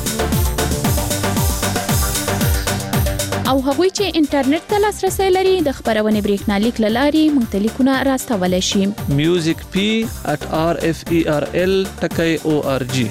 او هغوی چې انټرنیټ ته لاسرسي لري د خبرونه بریښنالیک لاري مختلفونه راستولای شي music p at r f e r l ټکی او ار جی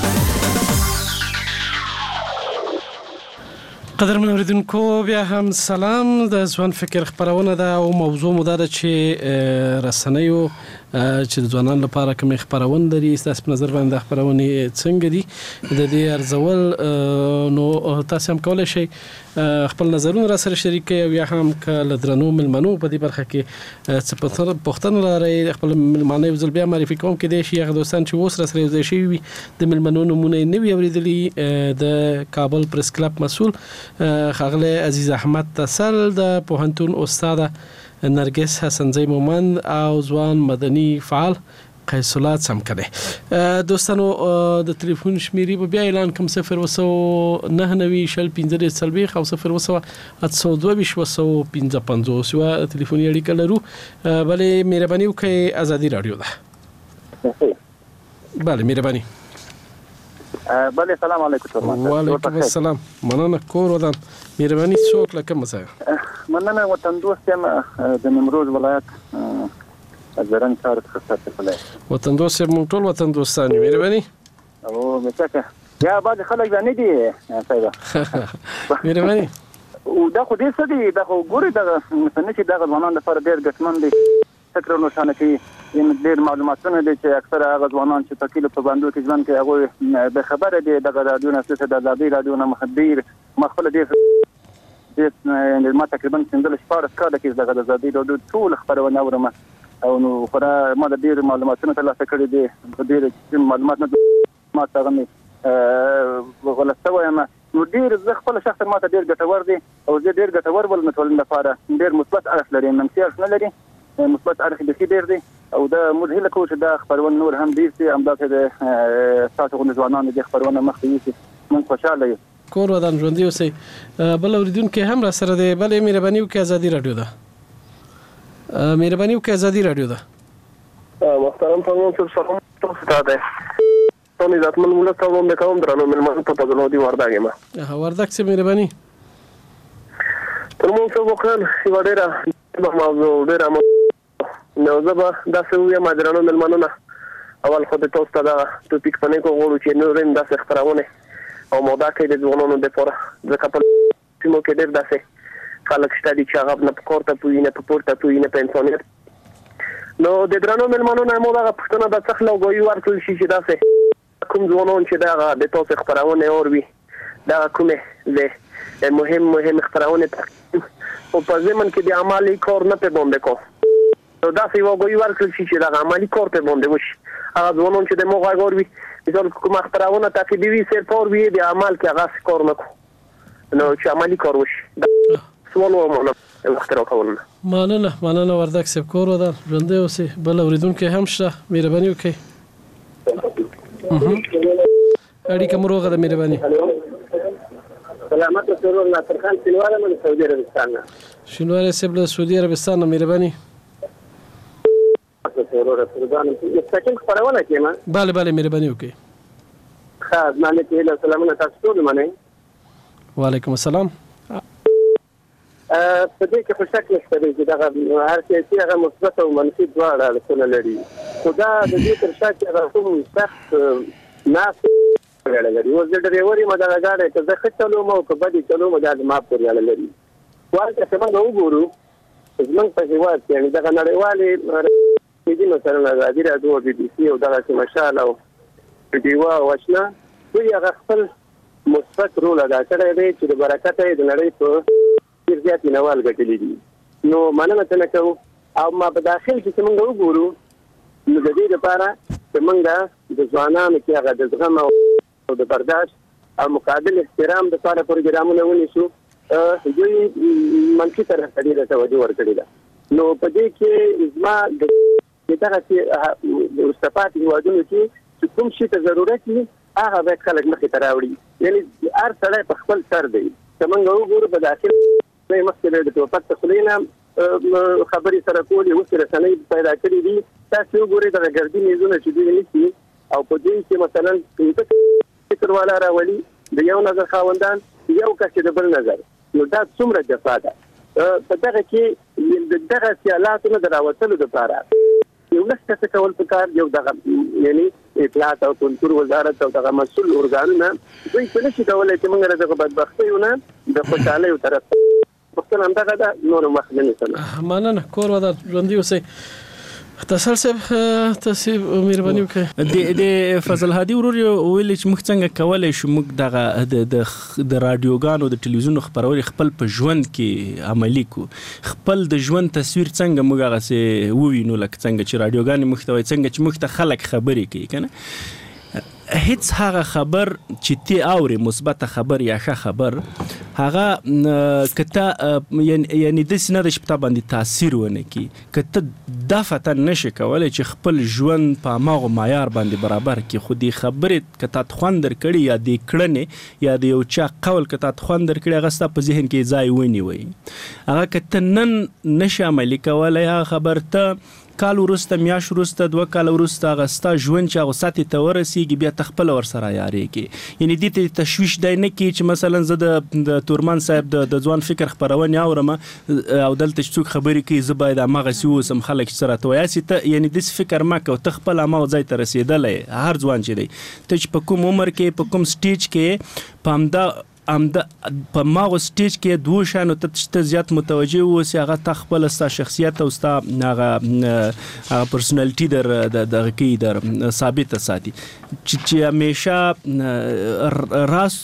قدرمن اوریدونکو بیا هم سلام د ځوان فکر خبرونه ده او موضوع مو ده چې رسنیو چې د ځوانانو لپاره کوم خبرونه لري تاسو په نظر باندې خبرونه څنګه دي د دې ارزول نو تاسو هم کولای شئ خپل نظرونه را سره شریک کړئ او یا هم کله درنو ملمنو په دې برخه کې څه پوښتنه لري خپل ملمنو یو ځل بیا معرفي کوم کې د شي هغه دوستان چې اوس را سره یو ځای شي د ملمنو نمونه نوی اوریدلی د کابل پریس کلب مسؤل خاغله عزیز احمد تسل د پوهنتون استاد نرګس حسنزی مومند او ځوان مدني فعال قیس الله سم کړي دوستانو د ټلیفون شمیرې په بیا اعلان کوم صفر وسو نه نوي شل پنځه سلبیخ او صفر وسو اتسو دوه بیش وسو پنځه پنځوس و ټلیفوني اړیکه لرو بلې مهرباني وکړئ ازادي رادیو ده بله مهرباني بله سلام علیکم وعلیکم السلام مننه کور ودان مهرباني څوک لکه مسا مننه وطن دوست یم د نیمروز ولایت زرنګ ښار څخه تللی وطن دوست مونږ ټول وطن دوستان یو مهرباني او مڅکه یا بعض خلک دا نه دي صاحب مهرباني او دا خو دې څه دي دا خو ګوري دا مثلا چې دا ځوانان لپاره ډېر ګټمن دي فکر روښانه کوي. ډېر معلوماتونه دي چې اکثره هغه ځوانان چې په کلیو په بندو کې ژوند کوي هغوی بې خبره دي دغه رادیو نه څه د ازادۍ رادیو نه مخ ډېر ما خپله ډېر ما تقریبا پنځلس شپاړس کاله کې دغه د ازادۍ رادیو ټول خپرونه اورم او نو خورا ما د ډېر معلوماتونه ترلاسه کړي دي. ډېر معلومات نه ما ته هغه مې غلط شوی یم. نو ډېر زه خپله شخصا ما ته ډېر ګټور دي او زه ډېر ګټور بولم د ټولنې لپاره. ډېر مثبت اړخ لري، منفي اړخ نه لري، مثبت اړخ بیخي ډېر دی او دا موږ هیله کوو چې دا خپرونه نور هم ډېر شي، همداسې د ستاسو غوندې ځوانانو دې خپرونه مخکې یوسي. موږ خوشحاله یو. کور ودان ژوندي اوسئ. بل اورېدونکی هم را سره دی. بلې مهرباني وکړئ، ازادي راډیو ده. مهرباني وکړئ، ازادي راډیو ده. محترم فرمان صاحب سلام تاسو ته دی. تاسو عزتمن مولوي صاحب هم کوم درنو مېلمانه ته په ځلو دی وردګ یم. وردګ څه مهرباني. فرمان صاحب وکړ یو ډېره موضوع ډېره نو زه به داسې ووایم درنو مېلمانونه، اول خو د تاسو ته دغه ټوپیک په نیکو غواړو چې نور هم داسې خپرونې او موده کوي د ځوانانو دپاره، ځکه په سیمو کې ډېر داسې خلک شته دي چې هغه نه په کور ته پوهېږي، نه په پورته پوهېږي، نه په انسانیت. نو د درنو مېلمانو نه مو دغه پوښتنه د څه خلوګویي ورکړل شي چې داسې کوم ځوانان چې دغه د تاسو خپرونې اوري دغه کومې د مهم مهم خپرونې تقدیم او په ضمن کې د عملي کار نه پې باندې کو نو داسې یوه ګویي ورکړل شي چې دغه عملي کار پې باندې وشي. هغه ځوانان چې د مو غږ اوري مثال کومه خپرونه تعقیبوي صرف اوري د عمل کې هغه کار نه کو نو چې عملي کار وشي. سوال ومنم وخت راکولم. مننه مننه وردګ صاحب، کور ودان ژوندی اوسئ. بل اورېدونکی هم شته، مهرباني وکړئ. اړیکه مو روغه ده، مهرباني. سلامت اوسئ. ناصر خان شینواری له سعودي عربستان نه. شینواری صاحب له سعودي عربستان نه، مهرباني. مستقیم خپرونه کوي. بله بله مهرباني وکړئ. ښه زما نیکې هیله سلامونه تاسو ټول منئ. وعلیکم السلام. په دې کې خو شک نشته دی چې دغه هر سیاسي هغه مثبت او منفي دواړه اړخونه لري، خو دا د دې تر شا چې هغه کوم سخت ناست اړه لري. اوس د ډریور یم دغه ګاډی که زه ښه چلوم او که بدې چلوم دا زما پورې اړه لري. هلته که موږ وګورو زموږ په هېواد کې یعنې دغه نړیوالې میډینو سره ازادي راډیو او بي بي سي او دغسې مشال او ډیوا او اشنا دوی هغه خپل مثبت رول ادا کړی دی چې د برکته یې د نړۍ په ډېر زیات مینوال ګټلي دي. نو مننه څه نه کوو او ما په داخل کې چې موږ وګورو نو د دې لپاره چې موږ د ځوانانو کې هغه د زغم او د برداشت او مقابل احترام دپاره پروګرامونه ونیسو. دوی منفي طرف ته ډېره توجه ورکړې ده. نو په دې کې زما د دغسې وروسته پاتې هېوادونو کې چې کوم شي ته ضرورت وي هغه باید خلک مخې ته راوړي. یعنې هر سړی په خپل سر دی. که موږ وګورو په داخل مخکې د ټوپک د خولې نه خبرې سره کولې، اوس رسنۍ پیدا کړي دي. تاسې وګورئ دغه ګردي میزونه چې دوی نیسي او په دوی کې مثلا پنځه فکر والا راولي، د یو نظر خاوندان، یو کس چې د بل نظر. نو دا څومره جفا ده. په دغه کې د دغه سیالاتو نه د راوتلو دپاره یو لږ څه کول پکار. یو دغه یعنې اطلاعات او کلتور وزارت او دغه مسؤل ارګانونه دوی څه نشي کولی چې موږ له دغه بدبختیو نه د خوشحالیو طرف پښتون همدغه ده، نور مخ نه نیسم. مننه، کور ودان ژوندي اوسئ. تاسو صاحب تاسو مهرباني وکړئ. د فضل هادي ورور ویل چې موږ څنګه کولای شو موږ دغه د د رادیوګانو د ټلویزیون خبرونه خپل په ژوند کې عملی کو، خپل د ژوند تصویر څنګه موږ هغه سه ووینو، لکه څنګه چې رادیوګان محتوی څنګه چې موږ ته خلک خبرې کوي کنه. هیڅ هغه خبر چې تی اوري مثبت خبر یا ښه خبر هغه کته یعنی د سینه د شپه باندې تاثیر ونه کی، کته د فتن نشي کولای چې خپل ژوند په ماغه معیار باندې برابر کی. خو دې خبرې کته خوندر کړي یا دې کړنې یا د یو چا قول کته خوندر کړي هغه ست په ذهن کې ځای ونی وي. هغه کته نن نشي عملی کولای هغه خبر ته کال ورسته میاش ورسته دوه کال ورسته غستا ژوند چې هغه ساتي ته ورسیږي بیا تخپل ور سره یاریږي. یعنی دې ته تشویش دی نه کی چې مثلا زه د تورمان صاحب د ځوان فکر خبرونه اورم او دلته څوک خبرې کوي زه باید هغه سی وسم خلک سره تویاسي ته. یعنی د فکر ما کو تخپل ما ځای ته رسیدلې هر ځوان چې دی ته چې په کوم عمر کې په کوم سټیج کې پامدا ام د په ماغه سټیج کې دوه شانو ته زیات متوجه اوسې هغه تخپل ستا شخصیت او ستا هغه پرسنالټي در دغه کې در ثابت ساتي چې همیشه راس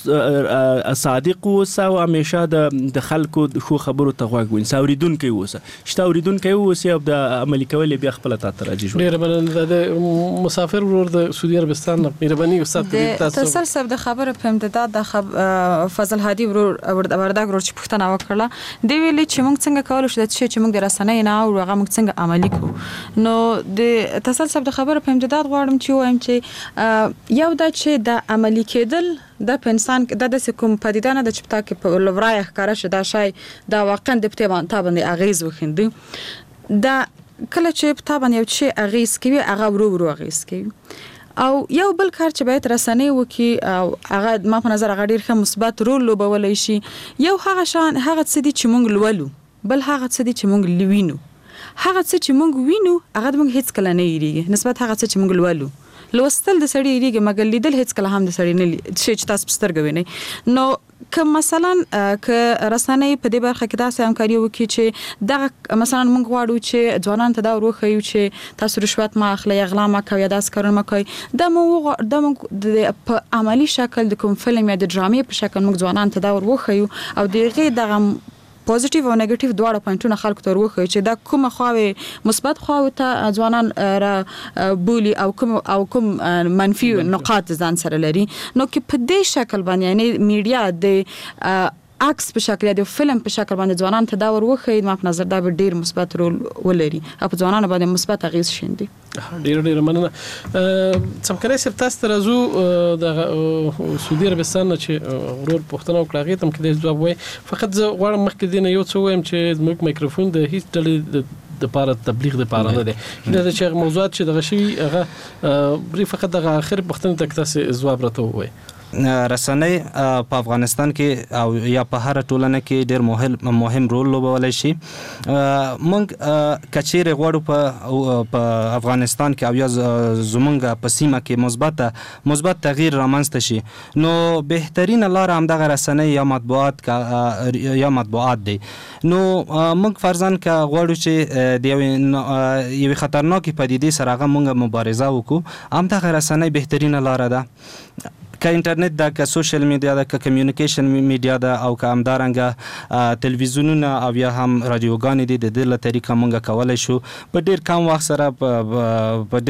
صادق اوسه او همیشه د خلکو خو خبرو ته غوږ ونیسه اوریدونکی اوسه شته اوریدونکی اوسه او د عملي کول بیا خپل ته راځي شو ډیر مننه د مسافر ورور د سعودي عربستان مهرباني استاد تاسو تسلسل د خبره په امتداد د فضل هادي ورور ورداګ ورور چې پښتنه وکړه دی ویلي چې موږ څنګه کولای شو چې موږ د رسنۍ نه او هغه موږ څنګه عملي کوو نو د تسلسل د خبره په امتداد غواړم چې وایم چې یو دا چې د عملي کېدل د انسان د داسې کوم پدیده نه د چپتا کې په لورای ښکارا شي دا شای دا واقعا د پته باندې اغیز وخندي دا کله چې پتا باندې یو شی اغیز کوي هغه ورو ورو اغیز کوي او یو بل کار چې باید رسنۍ وکي او هغه ما په نظر هغه ډیر ښه مثبت رول لوبولای شي یو هغه شان هغه څه دي چې مونږ لولو بل هغه څه دي چې مونږ لوینو هغه څه چې مونږ وینو هغه مونږ هیڅ کله نه یریږي نسبت هغه څه چې مونږ لولو لوستل د سړی یریږي مګر لیدل هیڅ کله هم د سړی نه شي چې تاسو سترګې وینئ نو که مثلا که رسنۍ په دې برخه کې داسې همکاري وکړي چې دغه مثلا موږ غواړو چې ځوانان ته دا وروښیو چې تاسو رشوت ما اخلئ اغلا ما کوئ یا داسې کارونه مه کوئ دا موږ دا موږ په عملي شکل د کوم فلم یا د ډرامې په شکل موږ ځوانان ته دا وروښیو او د هغې دغه پوزټیو او نیگیټیو دواړه پوینټونه خلکو ته وروښیو چې دا کومه خواوې مثبت خواوې ته ځوانان را بولی او کوم او کوم منفي نقاط ځان سره لري نو کې په دې شکل باندې یعنی میډیا د عکس په شکل د فلم په شکل باندې ځوانان ته دا وروښیي ما په نظر دا به ډیر مثبت رول ولري او په ځوانانو باندې مثبت اغیز شیندي ډیر ډیر مننه څمکنه سر تاسو ته راځو د سعودي عربستان چې ورور پښتنو کړه تم کې د جواب وای فقط زه غواړم مخکې دینه یو څه وایم چې موږ میکروفون د هیڅ ډلې د پاره تبلیغ د پاره نه دی دا چې موضوعات چې دغه شی هغه بری فقط دغه اخر پښتنو ته تاسو جواب راته وای رسنۍ په افغانستان کې او یا په هر ټولنه کې ډېر مهم مهم رول لوبولای شي موږ کچېره غواړو په په افغانستان کې او یا زمونږ په سیمه کې مثبت مثبت تغییر رامنځته شي نو بهترینه لار هم دغه رسنۍ یا مطبوعات یا مطبوعات دی نو موږ فرضاً که غواړو چې د یوې خطرناکې پدیدې سره هغه موږ مبارزه وکړو هم دغه رسنۍ بهترینه لاره ده که انټرنیټ ده که سوشل میډیا ده که کمیونیکیشن میډیا ده او که همدارنګه تلویزیونونه او یا هم رادیوګانې دي د دې له طریقه موږ کولی شو په ډېر کم وخت سره په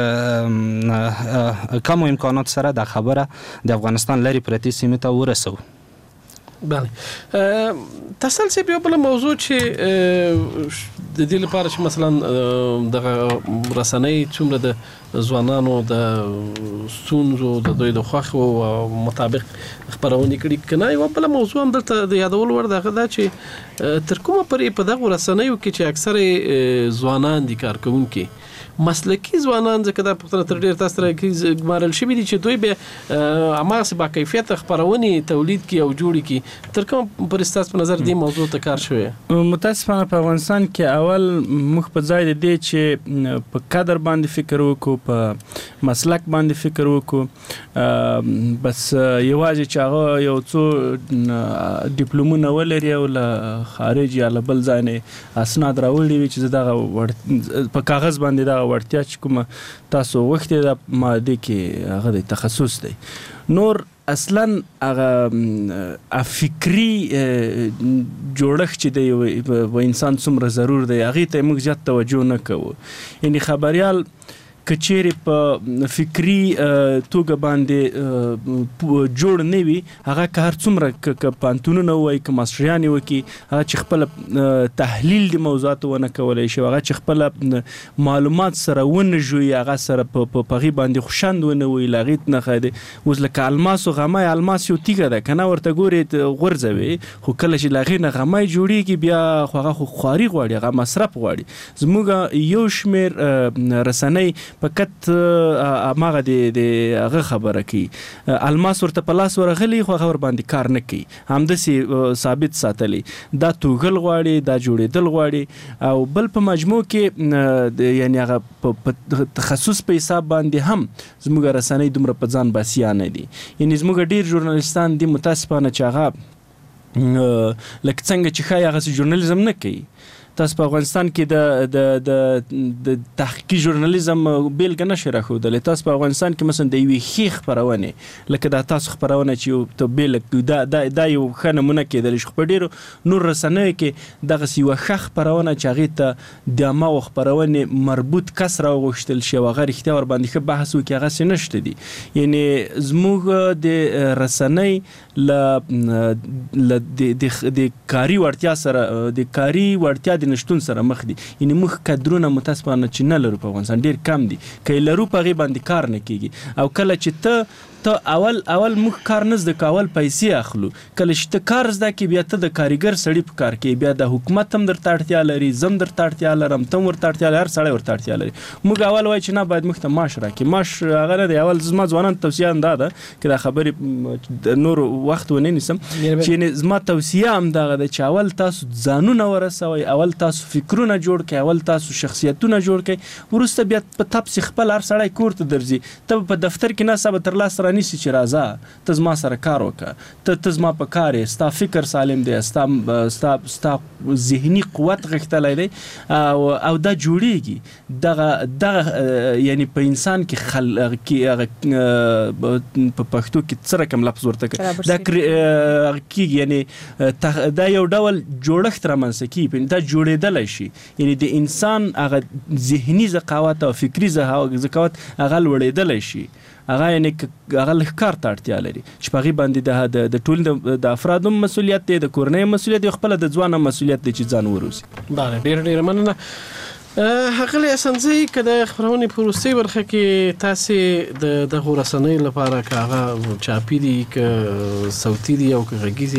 ډېر کمو امکانات سره دا خبره د افغانستان لرې پرتې سیمې ته ورسو بله تسلسل یو بل موضوع چې د دې لپاره چې مثلا دغه رسنۍ څومره د ځوانانو د ستونزو د دوی د خوښو مطابق خبرونه کړي کنه یو بل موضوع هم دلته د یادول ور دغه دا چې تر کومه پرې په دغه رسنیو کې چې اکثره ځوانان دي کارکونکي مسلکی ځوانان ځکه د پښتنه تر ډیر تاسو راکې ګمارل شوی دي چې دوی به اماسه با کیفیت خبرونه تولید کی او جوړی کی تر کوم پر استاس په نظر دی موضوع ته کار شوی متاسفانه په افغانستان کې اول مخ په ځای دی چې په قدر باندې فکر وکړو په مسلک باندې فکر وکړو بس یوازې چې هغه یو څو ډیپلومونه ولري او له خارج یا له بل ځای نه اسناد راوړي وي چې دغه په کاغذ باندې دا ورتیا چې کوم تاسو وخت د ماده کې هغه د تخصص دی نور اصلا هغه فکری جوړښت چې دی و انسان څومره ضرور دی هغه ته موږ زیات توجه نه کوو یعنی خبريال کچېری په فکری توګه باندې جوړ نه وي هغه کار څومره ک پانتونونه وای ک ماستریان وکي هغه چې خپل تحلیل د موضوعات ونه کولای شي هغه چې خپل معلومات سره ونه جوړي هغه سره په پغي باندې خوشاند ونه وي لاغیت نه خاده اوس لکه الماس او غمای الماس یو تیګه ده کنه ورته ګوري غورځوي خو کله چې لاغې نه غمای جوړيږي بیا خو هغه خو خواري غواړي هغه مصرف غواړي زموږ یو شمیر رسنۍ فقط ماغه د هغه خبره کوي الماس ورته په لاس ورغلی خو خبر باندې کار نه کوي همداسې ثابت ساتلی دا توغل غواړي دا جوړېدل غواړي او بل په مجموع کې یعنی هغه په تخصص په حساب باندې هم زموږ رسنۍ دومره په ځان باسیا نه دي یعنی زموږ ډیر ژورنالیستان دي متاسفانه چې هغه لکه څنګه چې ښایي هغسې ژورنالیزم نه کوي تاسو په افغانستان کې د د د د تحقیقي ژورنالیزم بیلګه نشئ راښودلی تاسو په افغانستان کې مثلا د یوې ښې خپرونې لکه دا تاسو خپرونه چې ته بیل دا دا یو ښه نمونه کېدلی شي خو په ډېرو نور رسنیو کې دغسې یوه ښه خپرونه چې هغې ته د هماغو خپرونې مربوط کس راوغوښتل شي او هغه رښتیا ورباندې ښه بحث وکړي هغسې نشته دي یعنې زموږ د رسنۍ له د کاري وړتیا سره د کاري وړتیا نشتون سره مخ دي یعنی موږ کدرونه متاسفانه چې نه لرو په افغانستان ډیر کم دي که لرو په هغې باندې کار نه کیږي او کله چې ته ته اول اول موږ کار نه زده کول پیسې اخلو کله چې ته کار زده کې بیا ته د کاریګر سړي په کار کې بیا د حکومت هم درته اړتیا لري زم درته اړتیا لرم ته هم ورته اړتیا لري هر سړی ورته اړتیا لري موږ اول وایو چې نه باید موږ ته معاش راکړي معاش هغه نه دی اول زما ځوانانو توصیه هم دا ده که دا خبرې نور وخت ونه نیسم چې زما توصیه هم دغه ده چې اول تاسو ځانونه ورسوئ اول تاسو فکرونه جوړ کړئ اول تاسو شخصیتونه جوړ کړئ وروسته بیا په تپسې خپل هر سړی کور ته درځي ته په دفتر کې ناڅه به ترلاسه رانیسي چې راځه ته زما سره کار وکړه ته ته زما په کار یې ستا فکر سالم دی ستا ستا ستا ذهني قوت غښتلی دی او او دا جوړیږي دغه دغه یعنی په انسان کې خل کې په پښتو کې څه رقم لفظ ورته کوي دا کېږي یعنی دا یو ډول جوړښت رامنځته کېږي دا جوړېدلی شي یعنی د انسان هغه ذهني ذکاوت او فکري ذکاوت هغه لوړېدلی شي هغه یعنی هغه لږ کار ته اړتیا لري چې په هغې باندې د ټولنې د افرادو مسؤلیت دی د کورنۍ مسؤلیت دی خپله د ځوان مسؤلیت دی چې ځان وروزي بله ډېره ډېره مننه ښاغلی حسنزی که د خپرونې په وروستۍ برخه کې تاسې د دغو رسنیو لپاره که هغه چاپي دي که صوتي دي او که غږیزې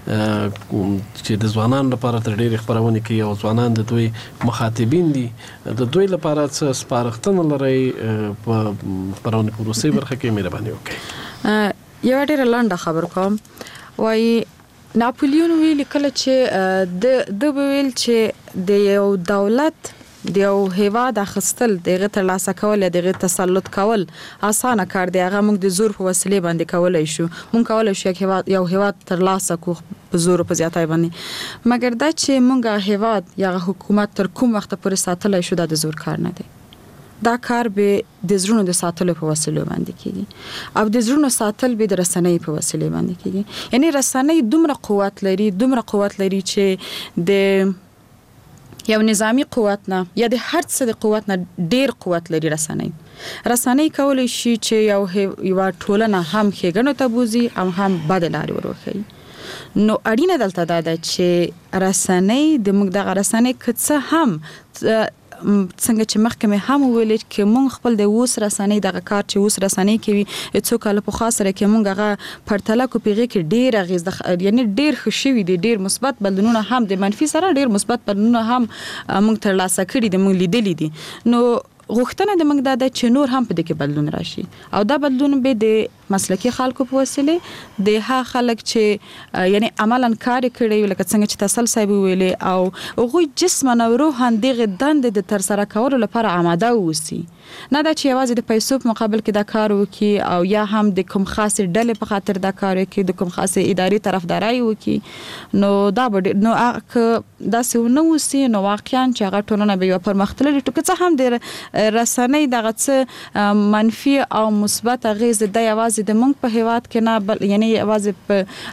چې د ځوانانو لپاره تر ډېرې خپرونې کوي او ځوانان د دوی مخاطبین دي د دوی لپاره څه سپارښتنه لرئ په خپرونې په وروستۍ برخه کې مهرباني وکړئ یوه ډېره لنډه خبر کوم وایي ناپولیون ویلي کله چې د به ویل چې د یو دولت د یو هیواد اخیستل دغه ترلاسه کول دغه تسلط کول اسانه کار دی هغه موږ د زور په وسیله باندې کولای شو موږ کولای شو یک هیواد یو هیواد ترلاسه کو په زور په زیاتای باندې مګر دا چې موږ هیواد یا حکومت تر کوم وخت پورې ساتلای شو د زور کار نه دی دا کار به د زړونو د ساتلو په وسیله باندې کیږي او د زړونو ساتل به د رسنۍ په وسیله باندې کیږي یعنی رسنۍ دومره قوت لري دومره قوت لري چې د یو نظامی قوت نه یا د هر څه د قوت نه ډیر قوت لري رسنۍ رسنۍ کولای شي چې یو یو ټولنه هم ښېګڼو ته بوزي او هم بد لارې وروښيي نو اړینه دلته دا ده چې رسنۍ د موږ دغه رسنۍ که څه هم څنګه چې مخکې مې هم ویل چې موږ خپل د اوس رسنۍ دغه کار چې اوس رسنۍ کوي څو کاله پخوا سره کې موږ هغه پرتله کو پیغې کې ډېر اغېز یعنی ډېر ښه شوي دي ډېر مثبت بدلونونه هم د منفي سره ډېر مثبت بدلونونه هم موږ ترلاسه کړي دي موږ لیدلي دي نو غوښتنه د موږ دا ده چې نور هم په دې کې بدلون راشي او دا بدلون به د مسلکي خلکو په وسیله د ها خلک چې یعنی عملاً کار کړي لکه څنګه چې تسل صاحب ویلي او هغوی جسماً او روحاً دغه دندې د ترسره کولو لپاره آماده اوسي نه دا چې یوازې د پیسو په مقابل کې دا کار وکړي او یا هم د کوم خاصې ډلې په خاطر دا کار وکړي د کوم خاصې اداري طرفداري وکړي نو دا به نو که داسې ونه اوسي نو واقعاً چې هغه ټولنه به یوه پرمختللې ټوکه څه هم د رسنۍ دغه څه منفي او مثبت اغېز د یوازې د موږ په هیواد کې نه بل یعنی یوازې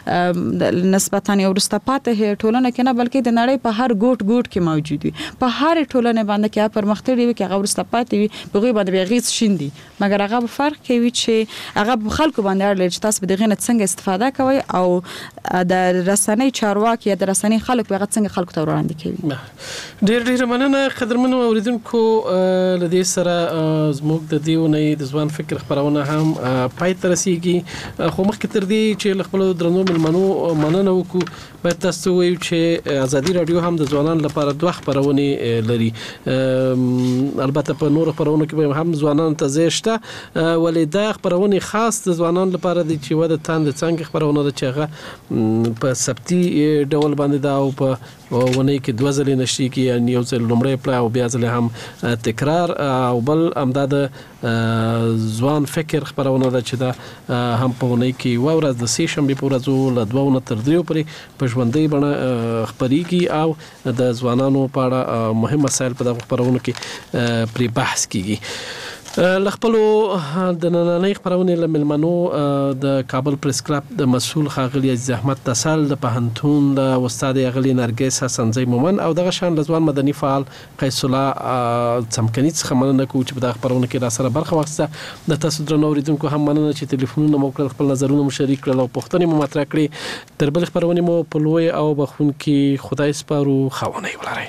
په نسبتاً یو وروسته پاتې ټولنه کې نه بلکې د نړۍ په هر ګوټ ګوټ کې موجود وي په هر ټولنه باندې کې پرمختللې وي کې هغه وروسته پاتې وي په هغوی باندې به اغېز شیندي مګر هغه به فرق کوي چې هغه په خلکو باندې اړ لري چې تاسو به د هغې نه څنګه استفاده کوئ او د رسنۍ چارواکي یا د رسنۍ خلک به هغه څنګه خلکو ته وړاندې کوي ډېر ډېره مننه قدرمنو اورېدونکو له دې سره زموږ د دې اونۍ د ځوان فکر خپرونه هم پای ته رسیږي خو مخکې تر دې چې له خپلو درنو مېلمنو مننه وکړو باید تاسو ته ووایو چې ازادي راډیو هم د ځوانانو لپاره دوه خپرونې لري البته په نورو خپرونو کې هم ځوانان ته ځای شته ولې دا خبرونه خاص د ځوانانو لپاره دي چې وده تاند څنګه خبرونه ده چې هغه په سبتي ډول باندې دا او په ونه کې دوه ځلې نشي کې یعنی یو ځل لومړی پلا او بیا ځل هم تکرار او بل امداد ځوان فکر خبرونه ده چې دا هم په ونه کې و ورځ د سې شنبه په ورځو له دوه تر دریو پورې په ژوندۍ بڼه خبريږي او د ځوانانو په اړه مهم مسایل په دغه خبرونه کې پرې بحث کیږي. لخپلو د نننۍ خبرونه لملمنو د کابل پریس کلب د مسؤل خاغلی عزیز احمد تسل د پهنتون د استاد غلی نرګس حسنزی مومن او دغه شان لزوان مدني فعال قیس الله څمکنیت خمنه کو چې په دغه خبرونه کې را سره برخه واخسته د تاسو درنو اوریدونکو هم مننه چې ټلیفونونه مو کړل خپل نظرونه مشارک کړل او پوښتنې مو مطرح کړې. تر بل خبرونه مو په لوی او بخون کې خدای سپارو خوانه ولرئ.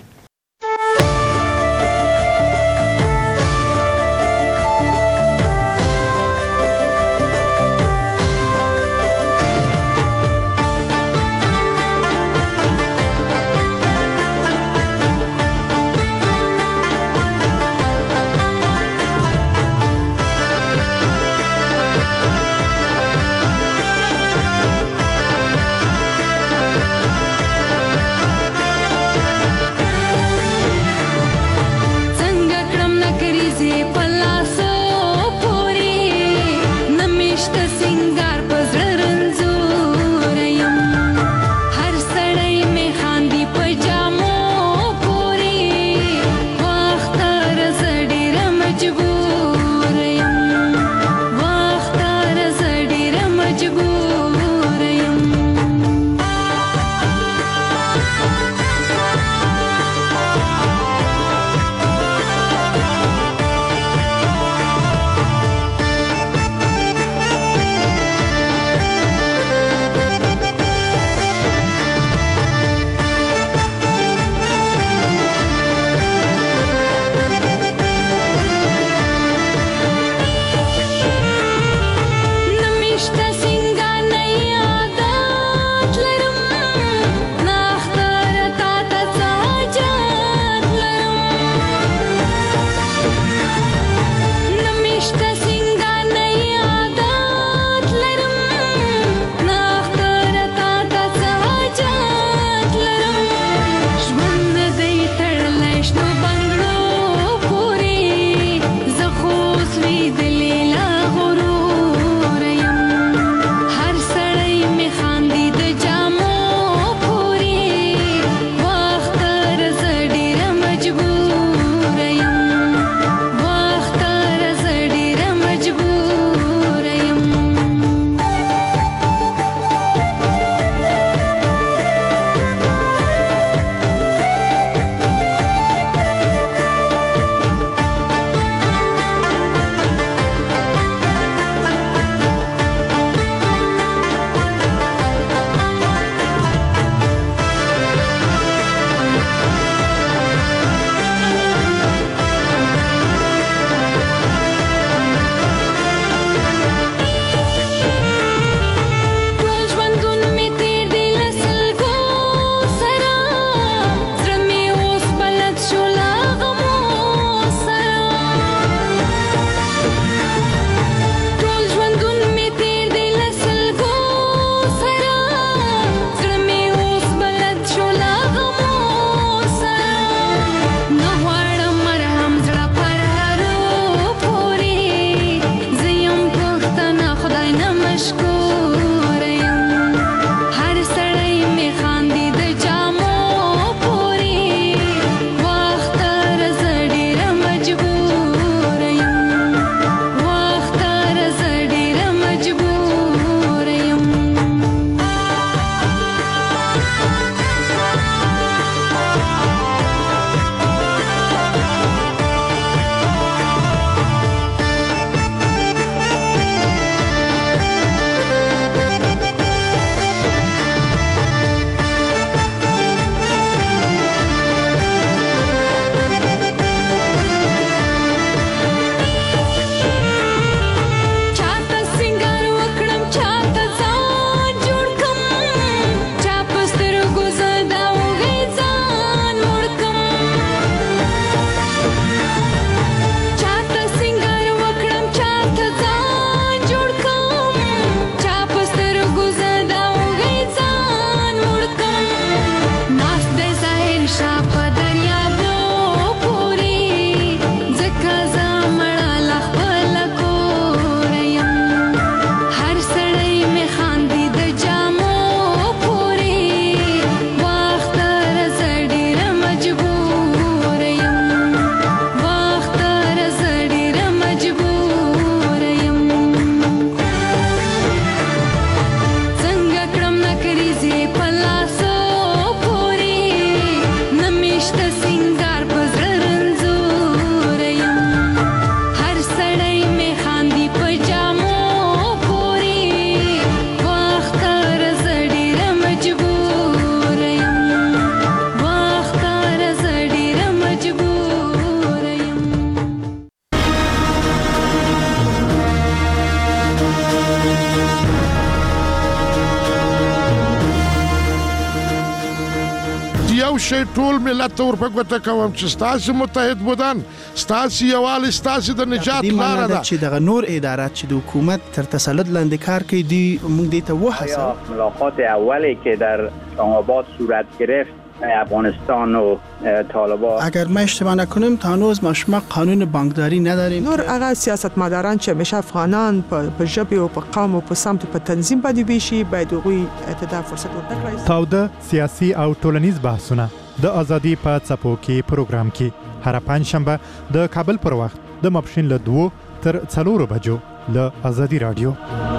شي ټول ملت ته ورپګوته کوم چې ستاسو متحد بودن ستاسو یووالی ستاسو د نجات لاره ده چې دغه نور ادارات چې د حکومت تر تسلط لاندې کار کوي دی موږ دې ته وحسه ملاقات اولی که در اسلام‌آباد صورت گرفت افغانستان و طالبان اگر ما اشتباه نکنیم تا هنوز ما قانون بانکداری نداریم نور هغه سیاستمداران چې همیشه افغانان په ژبه او په قوم او په سمت په تنظیم باندې بيشي باید غوي ته فرصت ورکړي. تاوده سیاسي او ټولنیز بحثونه د ازادي په څپو کې پروګرام کې هر پنځشنبه د کابل پر وخت د ماپښین له دوه تر څلورو بجو له ازادي رادیو.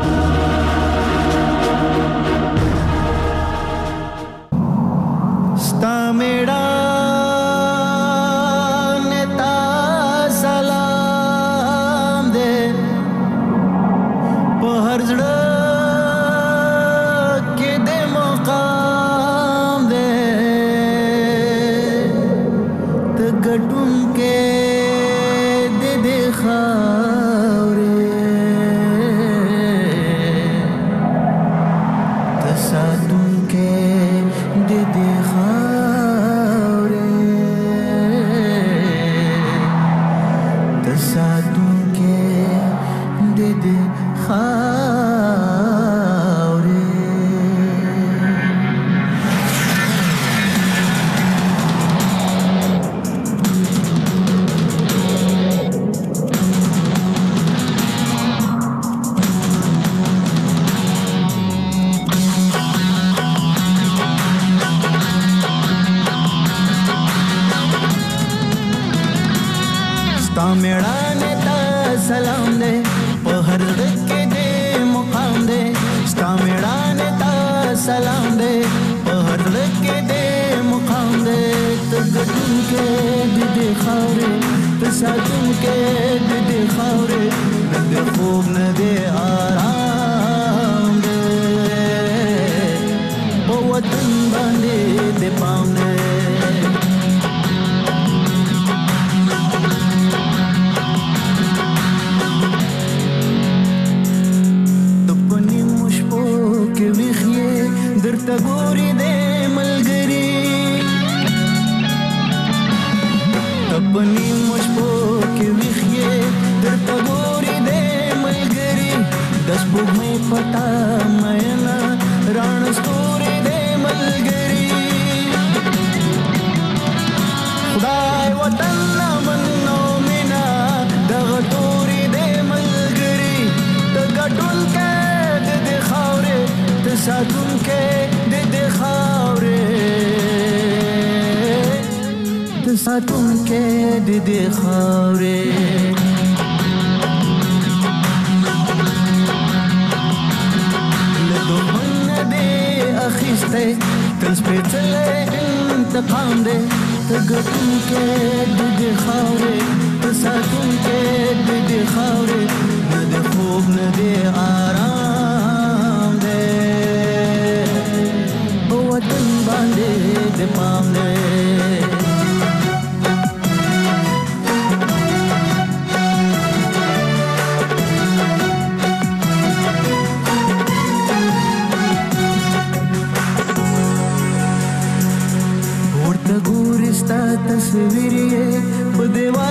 ستا میړه نتا سلام دې په هر زړه کې دې مقام دې ته ګټون کې دې دې خاورې ته ساتون کې دې دې تصویر په دیوال